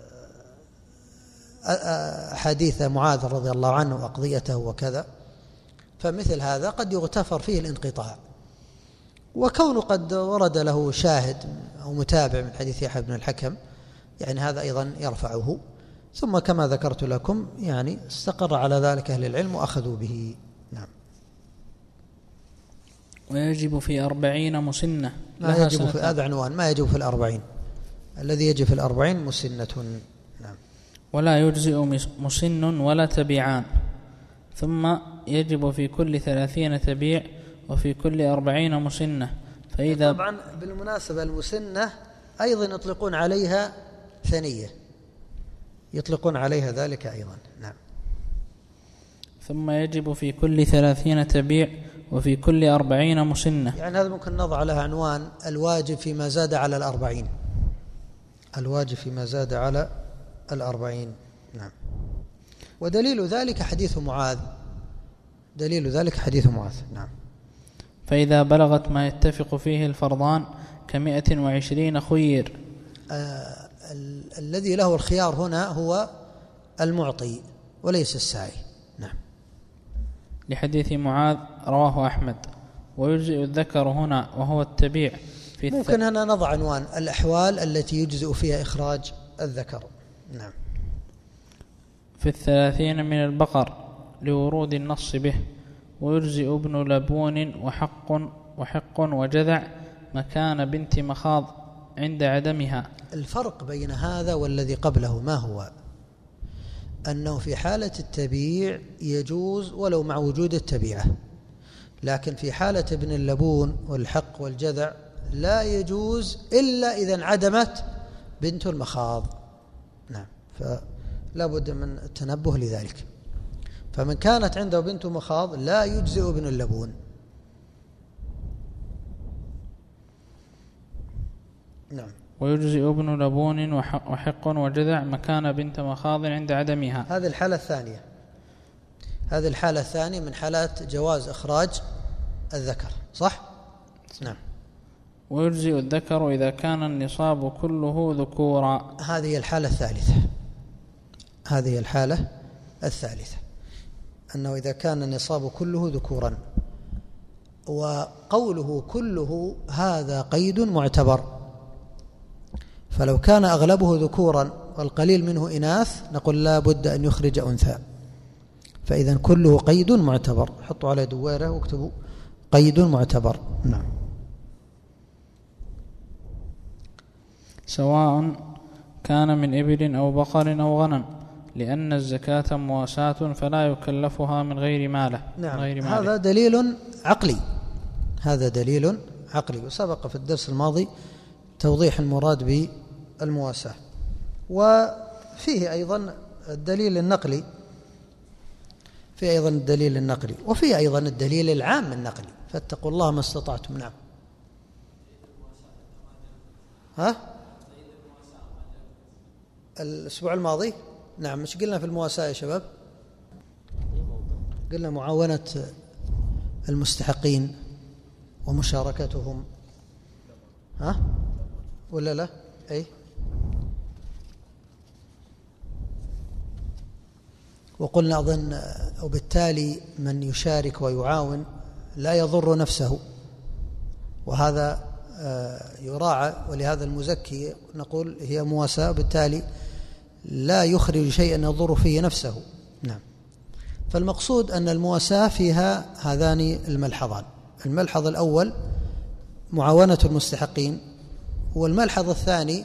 حديث معاذ رضي الله عنه وأقضيته وكذا، فمثل هذا قد يغتفر فيه الانقطاع. وكونه قد ورد له شاهد أو متابع من حديث يحيى بن الحكم يعني هذا أيضا يرفعه. ثم كما ذكرت لكم يعني استقر على ذلك أهل العلم وأخذوا به. نعم. ويجب في 40 مسنة. ما يجب في هذا عنوان، ما يجب في 40. الذي يجب في 40 مسنة. نعم. ولا يجزئ مسن ولا تبيعان. ثم يجب في كل 30 تبيع وفي كل 40 مسنة. فإذا طبعا بالمناسبة المسنة أيضا يطلقون عليها ثنية، يطلقون عليها ذلك أيضا. نعم. ثم يجب في كل 30 تبيع وفي كل 40 مسنة. يعني هذا ممكن نضع لها عنوان الواجب فيما زاد على 40. الواجب فيما زاد على 40. نعم. ودليل ذلك حديث معاذ، دليل ذلك حديث معاذ. نعم. فإذا بلغت ما يتفق فيه الفرضان ك120 خير. الذي له الخيار هنا هو المعطي وليس السعي. نعم. لحديث معاذ رواه أحمد. ويجزئ الذكر هنا وهو التبيع في ممكن هنا نضع عنوان الأحوال التي يجزئ فيها إخراج الذكر. نعم. في 30 من البقر لورود النص به. ويجزئ ابن لبون وحق وجذع مكان بنت مخاض عند عدمها. الفرق بين هذا والذي قبله ما هو؟ أنه في حالة التبيع يجوز ولو مع وجود التبيعة، لكن في حالة ابن اللبون والحق والجذع لا يجوز إلا إذا انعدمت بنت المخاض. نعم. فلا بد من التنبه لذلك. فمن كانت عنده بنت مخاض لا يجزئ ابن اللبون. نعم. ويجزئ ابن لبون وحق وجذع مكان بنت مخاض عند عدمها. هذه الحالة الثانية، هذه الحالة الثانية من حالات جواز إخراج الذكر، صح؟ نعم. ويجزئ الذكر إذا كان النصاب كله ذكورا. هذه الحالة الثالثة، هذه الحالة الثالثة، أنه إذا كان النصاب كله ذكورا. وقوله كله هذا قيد معتبر، فلو كان أغلبه ذكورا والقليل منه إناث نقول لا بد أن يخرج أنثى. فإذا كله قيد معتبر. حطوا على دوائره واكتبوا قيد معتبر. نعم. سواء كان من إبل أو بقر أو غنم، لأن الزكاة مواساة فلا يكلفها من غير ماله. نعم. غير ماله. هذا دليل عقلي، هذا دليل عقلي. وسبق في الدرس الماضي توضيح المراد بالمواساة. وفيه أيضا الدليل النقلي، فيه أيضا الدليل النقلي، وفيه أيضا الدليل العام النقلي. فاتقوا الله ما استطعتم. نعم. ها؟ الأسبوع الماضي نعم. مش قلنا في المواساة يا شباب؟ قلنا معاونة المستحقين ومشاركتهم، ها ولا لا؟ أي. وقلنا أظن وبالتالي من يشارك ويعاون لا يضر نفسه، وهذا يراعى. ولهذا المزكي نقول هي مواساة، بالتالي لا يخرج شيئا يضر فيه نفسه. نعم. فالمقصود أن المواساة فيها هذان الملحظان. الملحظ الأول معاونة المستحقين، والملحظ الثاني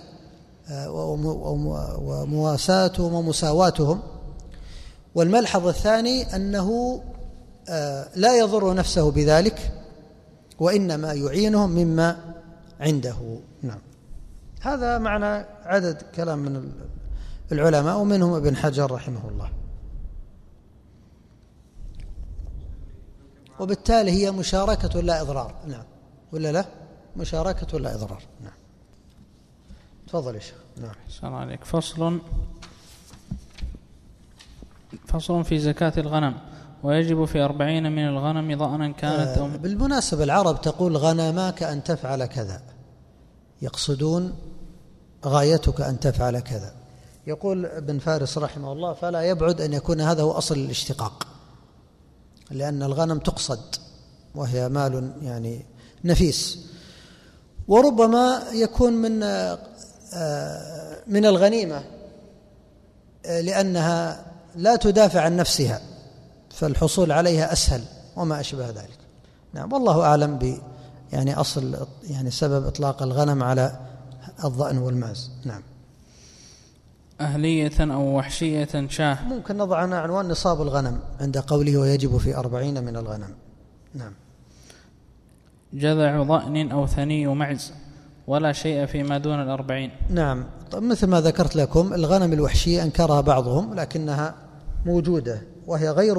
ومواساتهم ومساواتهم، والملحظ الثاني أنه لا يضر نفسه بذلك وإنما يعينهم مما عنده. نعم. هذا معنى عدد كلام من العلماء ومنهم ابن حجر رحمه الله. وبالتالي هي مشاركة لا إضرار. نعم. ولا لا؟ مشاركة لا إضرار. نعم. تفضل يا شيخ. نعم. السلام عليك. فصل في زكاة الغنم. ويجب في 40 من الغنم ضأنا كانت أو بالمناسبة العرب تقول غنماك أن تفعل كذا، يقصدون غايتك أن تفعل كذا. يقول ابن فارس رحمه الله: فلا يبعد أن يكون هذا هو أصل الاشتقاق، لأن الغنم تقصد وهي مال يعني نفيس، وربما يكون من الغنيمة لأنها لا تدافع عن نفسها فالحصول عليها أسهل وما أشبه ذلك. نعم، والله أعلم يعني أصل يعني سبب إطلاق الغنم على الضأن والماز. نعم. أهلية أو وحشية شاه. ممكن نضع عنوان نصاب الغنم عند قوله ويجب في 40 من الغنم. نعم. جذع ضأن أو ثني معز ولا شيء فيما دون 40. نعم، مثل ما ذكرت لكم الغنم الوحشية أنكرها بعضهم لكنها موجودة وهي غير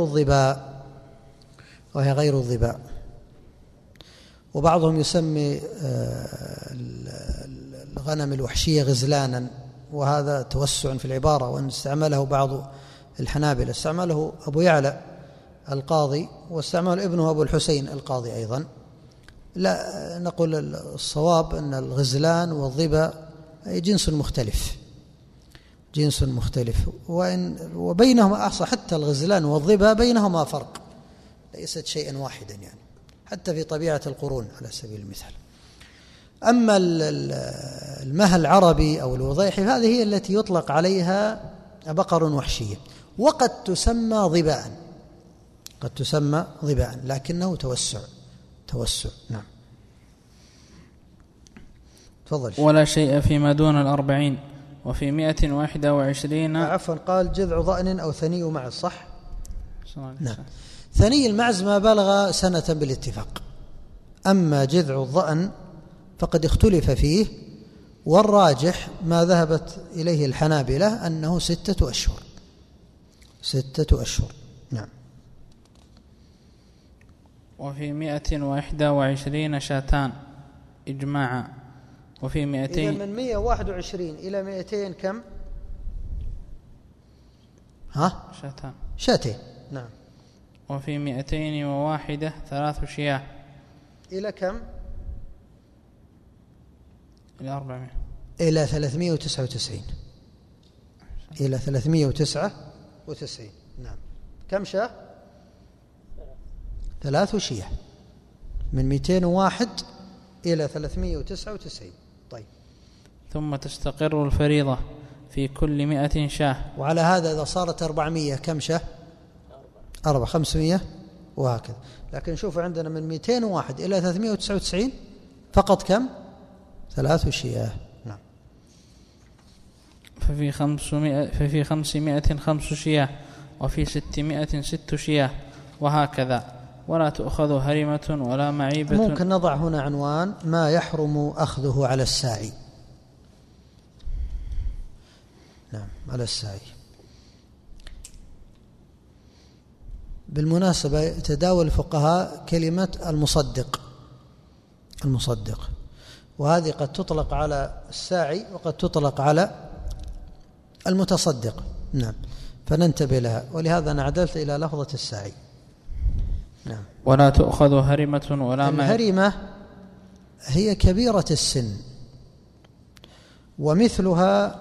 الظباء، وبعضهم يسمي الغنم الوحشية غزلانا، وهذا توسع في العبارة، وأن استعمله بعض الحنابلة، استعمله أبو يعلى القاضي واستعمله ابنه أبو الحسين القاضي أيضا. لا، نقول الصواب أن الغزلان والظباء جنس مختلف، وبينهما حتى الغزلان والظباء بينهما فرق، ليست شيئا واحدا يعني، حتى في طبيعة القرون على سبيل المثال. أما المهل العربي أو الوضيحي هذه هي التي يطلق عليها بقر وحشية، وقد تسمى ظباء، لكنه توسع. نعم. تفضل. ولا شيء فيما دون 40 وفي 121. عفوا، قال جذع ضأن أو ثني معز، صح؟ نعم. ثني المعز ما بلغ سنة بالاتفاق، أما جذع الضأن فقد اختلف فيه، والراجح ما ذهبت إليه الحنابلة أنه 6 أشهر. 6 أشهر. نعم. وفي 121 شاتان إجماعا، وفي 200. إذا من 121 إلى 200 كم؟ شاتين. نعم. وفي 201 3 شياه. إلى كم؟ إلى 400. إلى 399. إلى 399. نعم. كم شاه؟ 3 شياه، من 201 إلى 399. طيب. ثم تستقر الفريضة في كل 100 شاه. وعلى هذا إذا صارت 400 كم شاه؟ 500 وهكذا. لكن شوفوا عندنا من 201 إلى 399 فقط كم؟ 3 شياه. نعم. ففي 500 5 شياه، وفي 600 6 شياه، وهكذا. ولا تؤخذ هرمة ولا معيبة. ممكن نضع هنا عنوان ما يحرم أخذه على الساعي. نعم، على الساعي. بالمناسبة تداول الفقهاء كلمة المصدق، وهذه قد تطلق على الساعي وقد تطلق على المتصدق. نعم، فننتبه لها، ولهذا أنا عدلت إلى لفظة الساعي. نعم. ولا تؤخذ هرمة ولا الهرمة هي كبيرة السن، ومثلها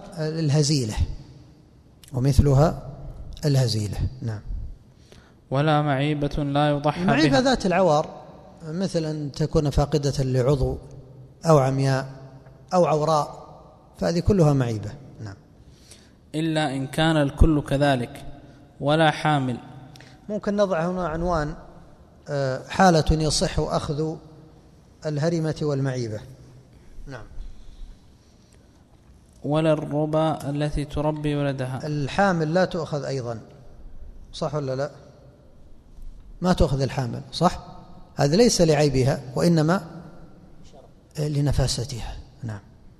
الهزيلة. نعم. ولا معيبة لا يضحى بها. المعيبة ذات العوار، مثل أن تكون فاقدة لعضو أو عمياء أو عوراء، فهذه كلها معيبة. نعم. إلا إن كان الكل كذلك. ولا حامل. ممكن نضع هنا عنوان حالة يصح أخذ الهرمة والمعيبة. نعم. ولا الربا التي تربي ولدها. الحامل لا تؤخذ أيضا، صح ولا لا؟ ما تؤخذ الحامل، صح؟ هذا ليس لعيبها وإنما لنفاستها. نعم.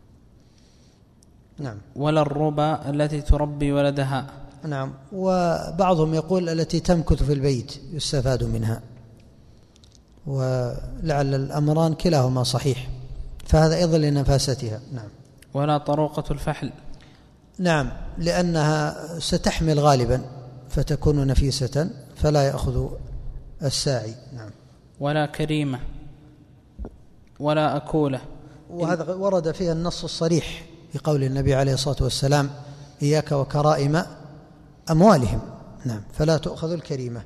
نعم. ولا الربا التي تربي ولدها. نعم. وبعضهم يقول التي تمكث في البيت يستفاد منها، ولعل الأمران كلاهما صحيح، فهذا أيضا لنفاستها. نعم. ولا طروقة الفحل. نعم، لأنها ستحمل غالبا، فتكون نفيسة فلا يأخذ الساعي. نعم. ولا كريمة ولا أكولة. وهذا ورد فيها النص الصريح في قول النبي عليه الصلاة والسلام: إياك وكرائم أموالهم. نعم. فلا تؤخذ الكريمة.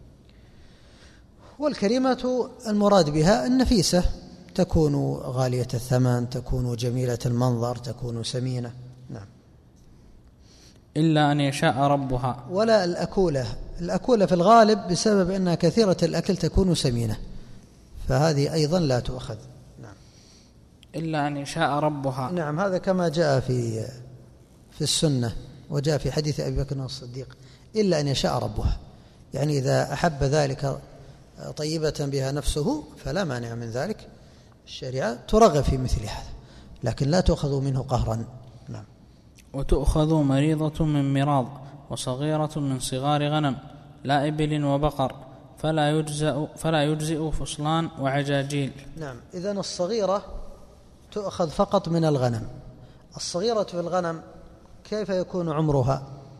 والكريمة المراد بها النفيسة، تكون غالية الثمن، تكون جميلة المنظر، تكون سمينة. نعم. إلا أن يشاء ربها. ولا الأكولة. الأكولة في الغالب بسبب أنها كثيرة الأكل تكون سمينة، فهذه أيضا لا تؤخذ. نعم. إلا أن يشاء ربها. نعم. هذا كما جاء في السنة، وجاء في حديث أبي بكر الصديق: إلا أن يشاء ربها، يعني إذا أحب ذلك طيبة بها نفسه فلا مانع من ذلك، الشريعة ترغب في مثل هذا، لكن لا تؤخذ منه قهرا. نعم. وتؤخذ مريضة من مراض، وصغيرة من صغار غنم، لا إبل وبقر، فلا يجزئ فصلان وعجاجيل. نعم. إذن الصغيرة تؤخذ فقط من الغنم. الصغيرة في الغنم كيف يكون عمرها؟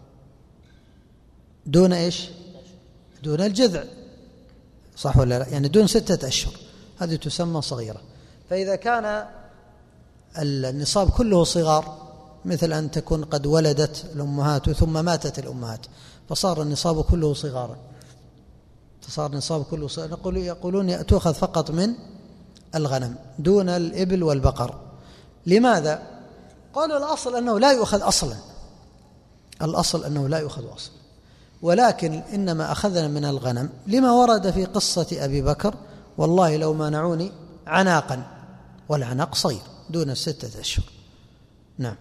دون إيش؟ دون الجذع، صح ولا لا؟ يعني دون 6 أشهر، هذه تسمى صغيرة. فإذا كان النصاب كله صغار، مثل أن تكون قد ولدت الأمهات ثم ماتت الأمهات، فصار النصاب كله صغارا، فصار النصاب كله صغار، يقولون تؤخذ فقط من الغنم دون الإبل والبقر. لماذا؟ قالوا الأصل أنه لا يؤخذ أصلا، الأصل أنه لا يؤخذ أصلا، ولكن إنما أخذنا من الغنم لما ورد في قصة أبي بكر: والله لو منعوني عناقا، والعناق صغير دون 6 أشهر. نعم.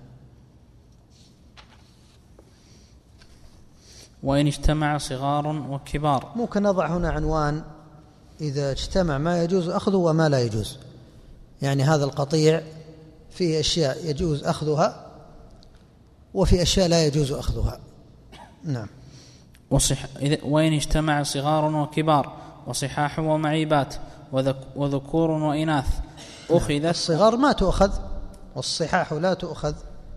وإن اجتمع صغار وكبار. ممكن نضع هنا عنوان: إذا اجتمع ما يجوز أخذه وما لا يجوز، يعني هذا القطيع فيه أشياء يجوز أخذها وفي أشياء لا يجوز أخذها. نعم. وإن اجتمع صغار وكبار وصحاح ومعيبات وذكور وإناث أخذت. الصغار ما تؤخذ، والصحاح لا تؤخذ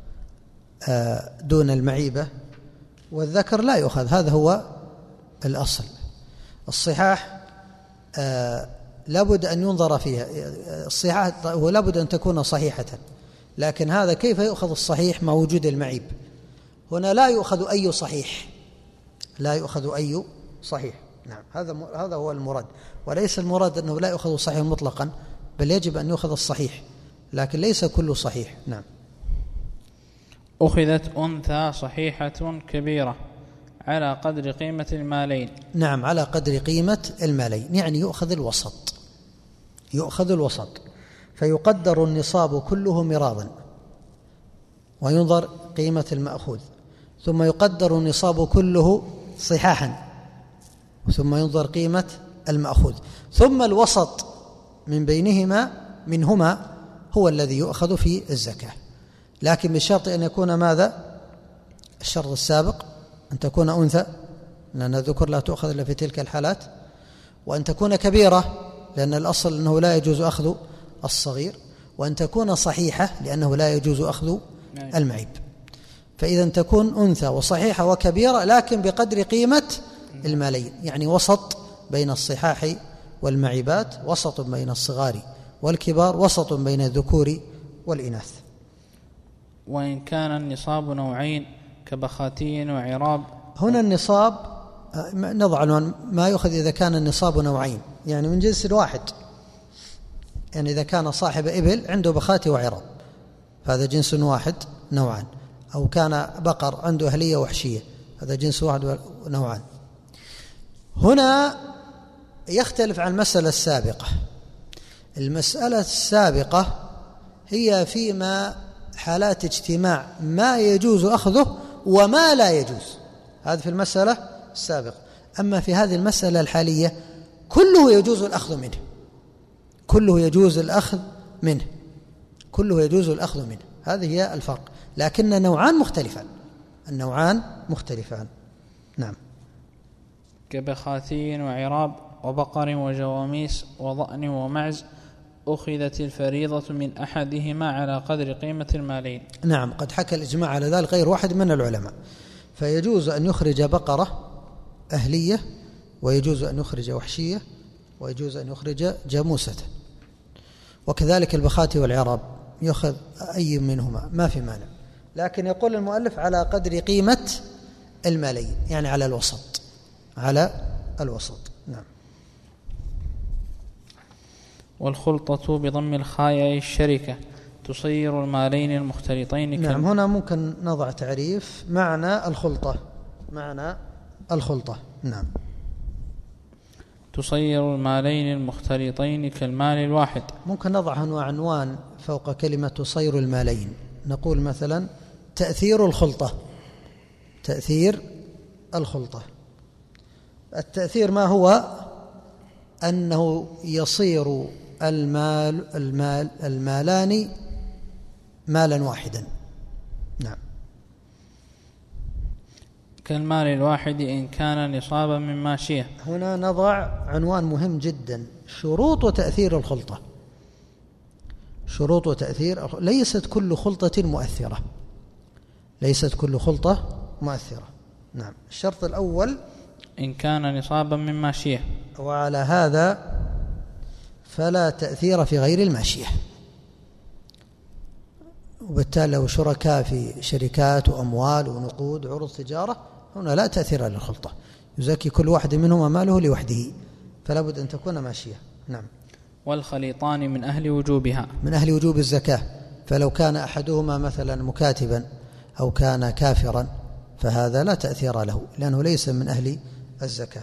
دون المعيبة، والذكر لا يؤخذ، هذا هو الأصل. الصحاح لابد أن ينظر فيها، الصحاح لابد أن تكون صحيحة، لكن هذا كيف يؤخذ الصحيح مع وجود المعيب؟ هنا لا يؤخذ أي صحيح، لا يؤخذ أي صحيح. نعم. هذا هو المراد، وليس المراد أنه لا يؤخذ صحيح مطلقا، بل يجب أن يؤخذ الصحيح، لكن ليس كل صحيح. نعم. أخذت أنثى صحيحة كبيرة على قدر قيمة المالين. نعم، على قدر قيمة المالين، يعني يؤخذ الوسط، يؤخذ الوسط، فيقدر النصاب كله مراضا وينظر قيمة المأخوذ، ثم يقدر النصاب كله صحاحا ثم ينظر قيمة المأخوذ، ثم الوسط من بينهما منهما هو الذي يؤخذ في الزكاة، لكن بشرط أن يكون ماذا؟ الشرط السابق أن تكون أنثى، لأن الذكر لا تؤخذ إلا في تلك الحالات، وأن تكون كبيرة، لأن الأصل أنه لا يجوز أخذ الصغير، وأن تكون صحيحة، لأنه لا يجوز أخذ المعيب. فإذا تكون أنثى وصحيحة وكبيرة، لكن بقدر قيمة المالين، يعني وسط بين الصحاح والمعيبات، وسط بين الصغار والكبار، وسط بين الذكور والإناث. وإن كان النصاب نوعين كبخاتي وعراب. هنا النصاب نضع ما يؤخذ إذا كان النصاب نوعين، يعني من جنس واحد، يعني إذا كان صاحب إبل عنده بخاتي وعراب فهذا جنس واحد نوعان، أو كان بقر عنده أهلية وحشية هذا جنس واحد ونوعان. هنا يختلف عن المسألة السابقة. المسألة السابقة هي فيما حالات اجتماع ما يجوز أخذه وما لا يجوز، هذا في المسألة السابقة. أما في هذه المسألة الحالية كله يجوز الأخذ منه، كله يجوز الأخذ منه، كله يجوز الأخذ منه، هذه هي الفرق، لكن النوعان مختلفان، النوعان مختلفان. نعم. كبخاتي وعراب وبقر وجواميس وضأن ومعز أخذت الفريضة من أحدهما على قدر قيمة المالين. نعم، قد حكى الإجماع على ذلك غير واحد من العلماء، فيجوز أن يخرج بقرة أهلية، ويجوز أن يخرج وحشية، ويجوز أن يخرج جاموسة. وكذلك البخاتي والعراب يأخذ أي منهما ما في مانع، لكن يقول المؤلف على قدر قيمة المالين، يعني على الوسط، على الوسط. نعم. والخلطة بضم الخاء الشركة تصير المالين المختلطين. نعم. هنا ممكن نضع تعريف معنى الخلطة. معنى الخلطة. نعم. تصير المالين المختلطين كالمال الواحد. ممكن نضع عنوان فوق كلمة تصير المالين، نقول مثلا تأثير الخلطة. تأثير الخلطة. التأثير ما هو؟ أنه يصير المالان مالا واحدا. نعم. كالمال الواحد إن كان نصابا من ماشية. هنا نضع عنوان مهم جدا: شروط تأثير الخلطة. شروط تأثير. ليست كل خلطة مؤثرة، ليست كل خلطة مؤثرة. نعم. الشرط الأول إن كان نصابا من ماشية، وعلى هذا فلا تأثير في غير الماشية. وبالتالي لو شركاء في شركات وأموال ونقود وعروض تجارة، هنا لا تأثير للخلطة، يزكي كل واحد منهما ماله لوحده، فلا بد أن تكون ماشية. نعم. والخليطان من أهل وجوبها، من أهل وجوب الزكاة، فلو كان أحدهما مثلا مكاتبا أو كان كافرا فهذا لا تأثير له، لأنه ليس من أهل الزكاة.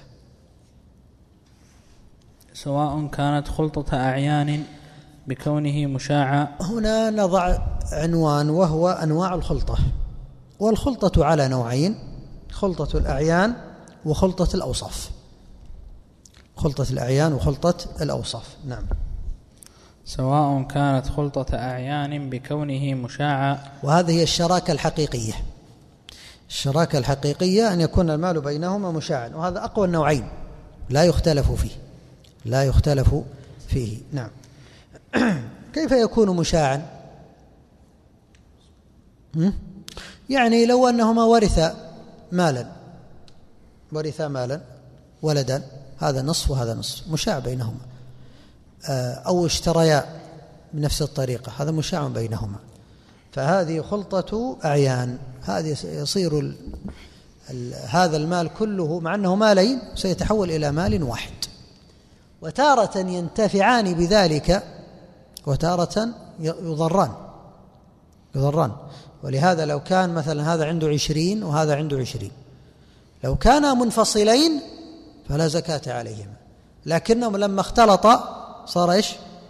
سواء كانت خلطة أعيان بكونه مشاعا. هنا نضع عنوان وهو أنواع الخلطة. والخلطة على نوعين: خلطة الأعيان وخلطة الأوصاف. خلطة الأعيان وخلطة الأوصاف. نعم. سواء كانت خلطة أعيان بكونه مشاعا. وهذه هي الشراكة الحقيقية. الشراكة الحقيقية أن يكون المال بينهما مشاعا، وهذا أقوى النوعين، لا يختلف فيه، لا يختلف فيه. نعم. كيف يكون مشاعا؟ يعني لو أنهما ورثا مالا ولدا، هذا نصف وهذا نصف، مشاع بينهما. أو اشتريا بنفس الطريقة، هذا مشاع بينهما، فهذه خلطة أعيان. هذه يصير هذا المال كله مع أنه مالين سيتحول إلى مال واحد، وتارة ينتفعان بذلك وتارة يضران. ولهذا لو كان مثلا هذا عنده 20 وهذا عنده 20، لو كانا منفصلين فلا زكاة عليهما، لكنهم لما اختلطا صار إيش؟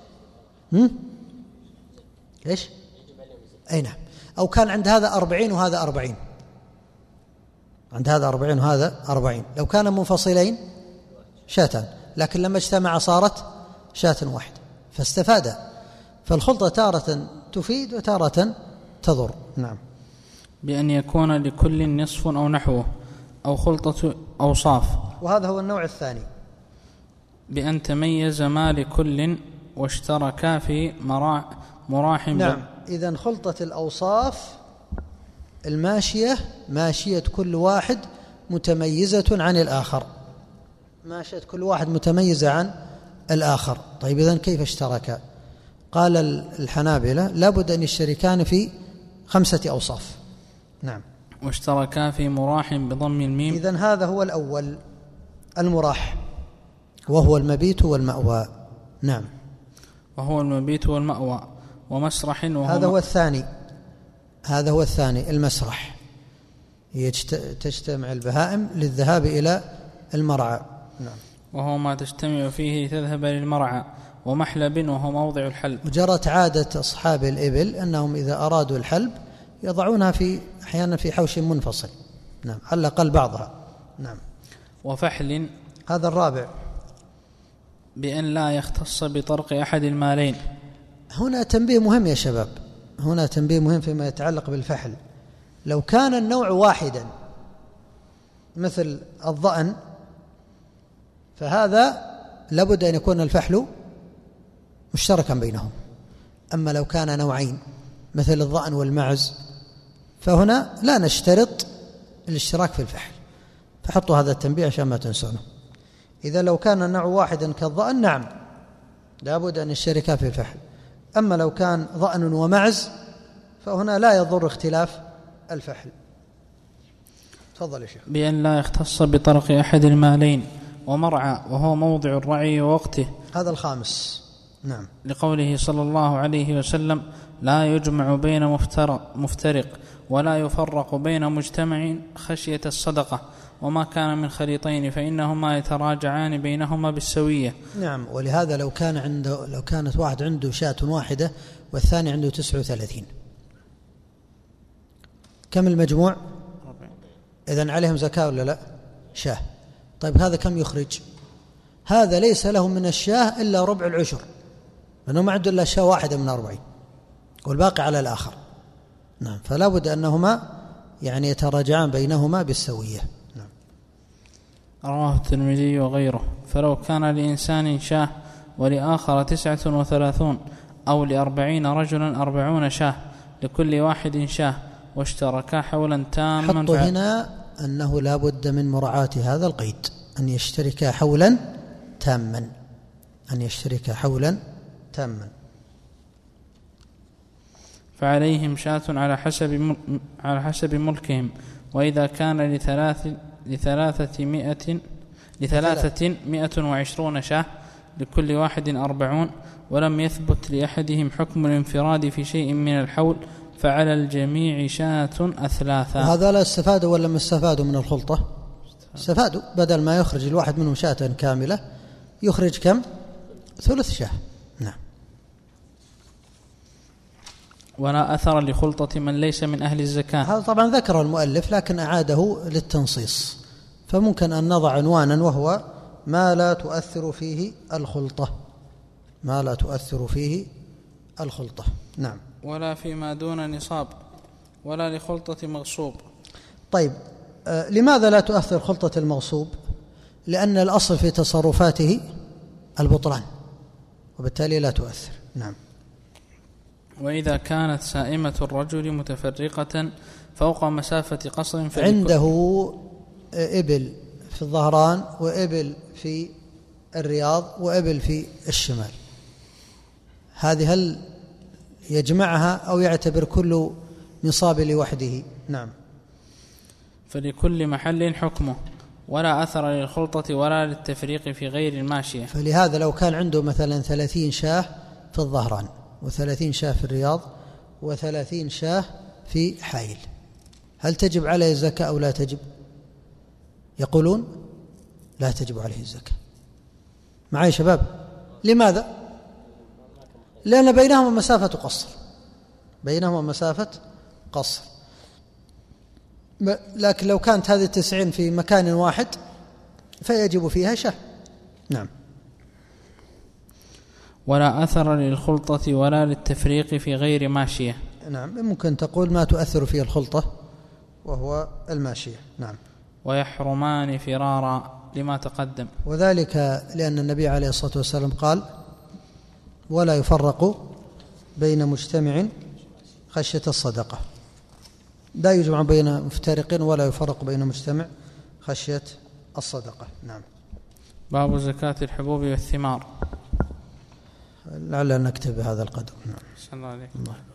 إيش؟ أي نعم. أو كان عند هذا 40 وهذا 40، عند هذا 40 وهذا 40، لو كانا منفصلين شاتان، لكن لما اجتمع صارت شاة واحدة فاستفاد. فالخلطة تارة تفيد وتارة تضر. نعم. بأن يكون لكل نصف أو نحوه، أو خلطة أوصاف. وهذا هو النوع الثاني. بأن تميز ما لكل واشتركا في مراحم. نعم. إذن خلطة الأوصاف الماشية، ماشية كل واحد متميزة عن الآخر، ماشية كل واحد متميزة عن الآخر. طيب إذن كيف اشتركا؟ قال الحنابلة لابد أن يشتركان في 5 أوصاف. نعم. واشتركا في مراح بضم الميم. إذن هذا هو الأول، المراح، وهو المبيت والمأوى. نعم. وهو المبيت والمأوى. ومسرح، هذا هو الثاني. هذا هو الثاني، المسرح، تجتمع البهائم للذهاب إلى المرعى. نعم. وهو ما تجتمع فيه تذهب للمرعى. ومحلب، وهو موضع الحلب. وجرت عادة أصحاب الإبل أنهم إذا أرادوا الحلب يضعونها أحيانا في حوش منفصل. نعم. على الأقل بعضها. نعم. وفحل، هذا الرابع. بأن لا يختص بطرق أحد المالين. هنا تنبيه مهم يا شباب، هنا تنبيه مهم فيما يتعلق بالفحل. لو كان النوع واحدا مثل الضأن فهذا لابد أن يكون الفحل مشتركا بينهم. أما لو كان نوعين مثل الضأن والمعز فهنا لا نشترط الاشتراك في الفحل، فحطوا هذا التنبيه عشان ما تنسونه. إذا لو كان النوع واحدا كالضأن نعم لابد أن يشتركا في الفحل، أما لو كان ضأن ومعز فهنا لا يضر اختلاف الفحل. تفضل يا شيخ. بأن لا يختص بطرق أحد المالين ومرعى وهو موضع الرعي ووقته. هذا الخامس. نعم. لقوله صلى الله عليه وسلم لا يجمع بين مفترق ولا يفرق بين مجتمع خشية الصدقة، وما كان من خليطين فإنهما يتراجعان بينهما بالسوية. نعم. ولهذا لو كانت واحد عنده شاة واحدة والثاني عنده 39 كم المجموع؟ إذن عليهم زكاة ولا لا؟ شاه. طيب هذا كم يخرج؟ هذا ليس له من الشاه إلا ربع العشر، لأنه ما عنده إلا شاه واحدة من 40 والباقي على الآخر. نعم. فلا بد أنهما يعني يتراجعان بينهما بالسوية. نعم. رواه الترمذي وغيره. فلو كان لإنسان شاه ولآخر 39 أو ل40 رجلا 40 شاه لكل واحد شاه واشتركا حولا تاما. حطوا هنا أنه لا بد من مراعاة هذا القيد، أن يشتركا حولا تاما، أن يشتركا حولا تاما. فعليهم شاة على حسب ملكهم، وإذا كان لثلاثة 120 شاة لكل واحد 40 ولم يثبت لأحدهم حكم الانفراد في شيء من الحول فعلى الجميع شاة أثلاثا. وهذا لا استفادوا ولا ما استفادوا من الخلطة؟ استفادوا، بدل ما يخرج الواحد منهم شاة كاملة يخرج كم؟ ثلث شاة. نعم. ولا أثر لخلطة من ليس من أهل الزكاة. هذا طبعا ذكر المؤلف لكن أعاده للتنصيص، فممكن أن نضع عنوانا وهو ما لا تؤثر فيه الخلطة، ما لا تؤثر فيه الخلطة. نعم. ولا فيما دون نصاب ولا لخلطة مغصوب. طيب لماذا لا تؤثر خلطة المغصوب؟ لأن الأصل في تصرفاته البطلان وبالتالي لا تؤثر. نعم. وإذا كانت سائمة الرجل متفرقة فوق مسافة قصر عنده إبل في الظهران وإبل في الرياض وإبل في الشمال، هذه هل يجمعها أو يعتبر كل نصاب لوحده؟ نعم. فلكل محل حكمه ولا أثر للخلطة ولا للتفريق في غير الماشية. فلهذا لو كان عنده مثلا 30 شاه في الظهران و30 شاه في الرياض و30 شاه في حائل، هل تجب عليه الزكاة أو لا تجب؟ يقولون لا تجب عليه الزكاة. معي شباب؟ لماذا؟ لأن بينهما مسافة قصر، بينهما مسافة قصر. لكن لو كانت هذه 90 في مكان واحد فيجب فيها شاه. نعم. ولا أثر للخلطة ولا للتفريق في غير ماشية. نعم. ممكن تقول ما تؤثر فيه الخلطة وهو الماشية. نعم. ويحرمان فرارا لما تقدم، وذلك لأن النبي عليه الصلاة والسلام قال ولا يفرق بين مجتمع خشية الصدقة، لا يجمع بين مفترق ولا يفرق بين مجتمع خشية الصدقة. نعم. باب زكاة الحبوب والثمار. لعل نكتب بهذا القدر. نعم. صلى الله عليه.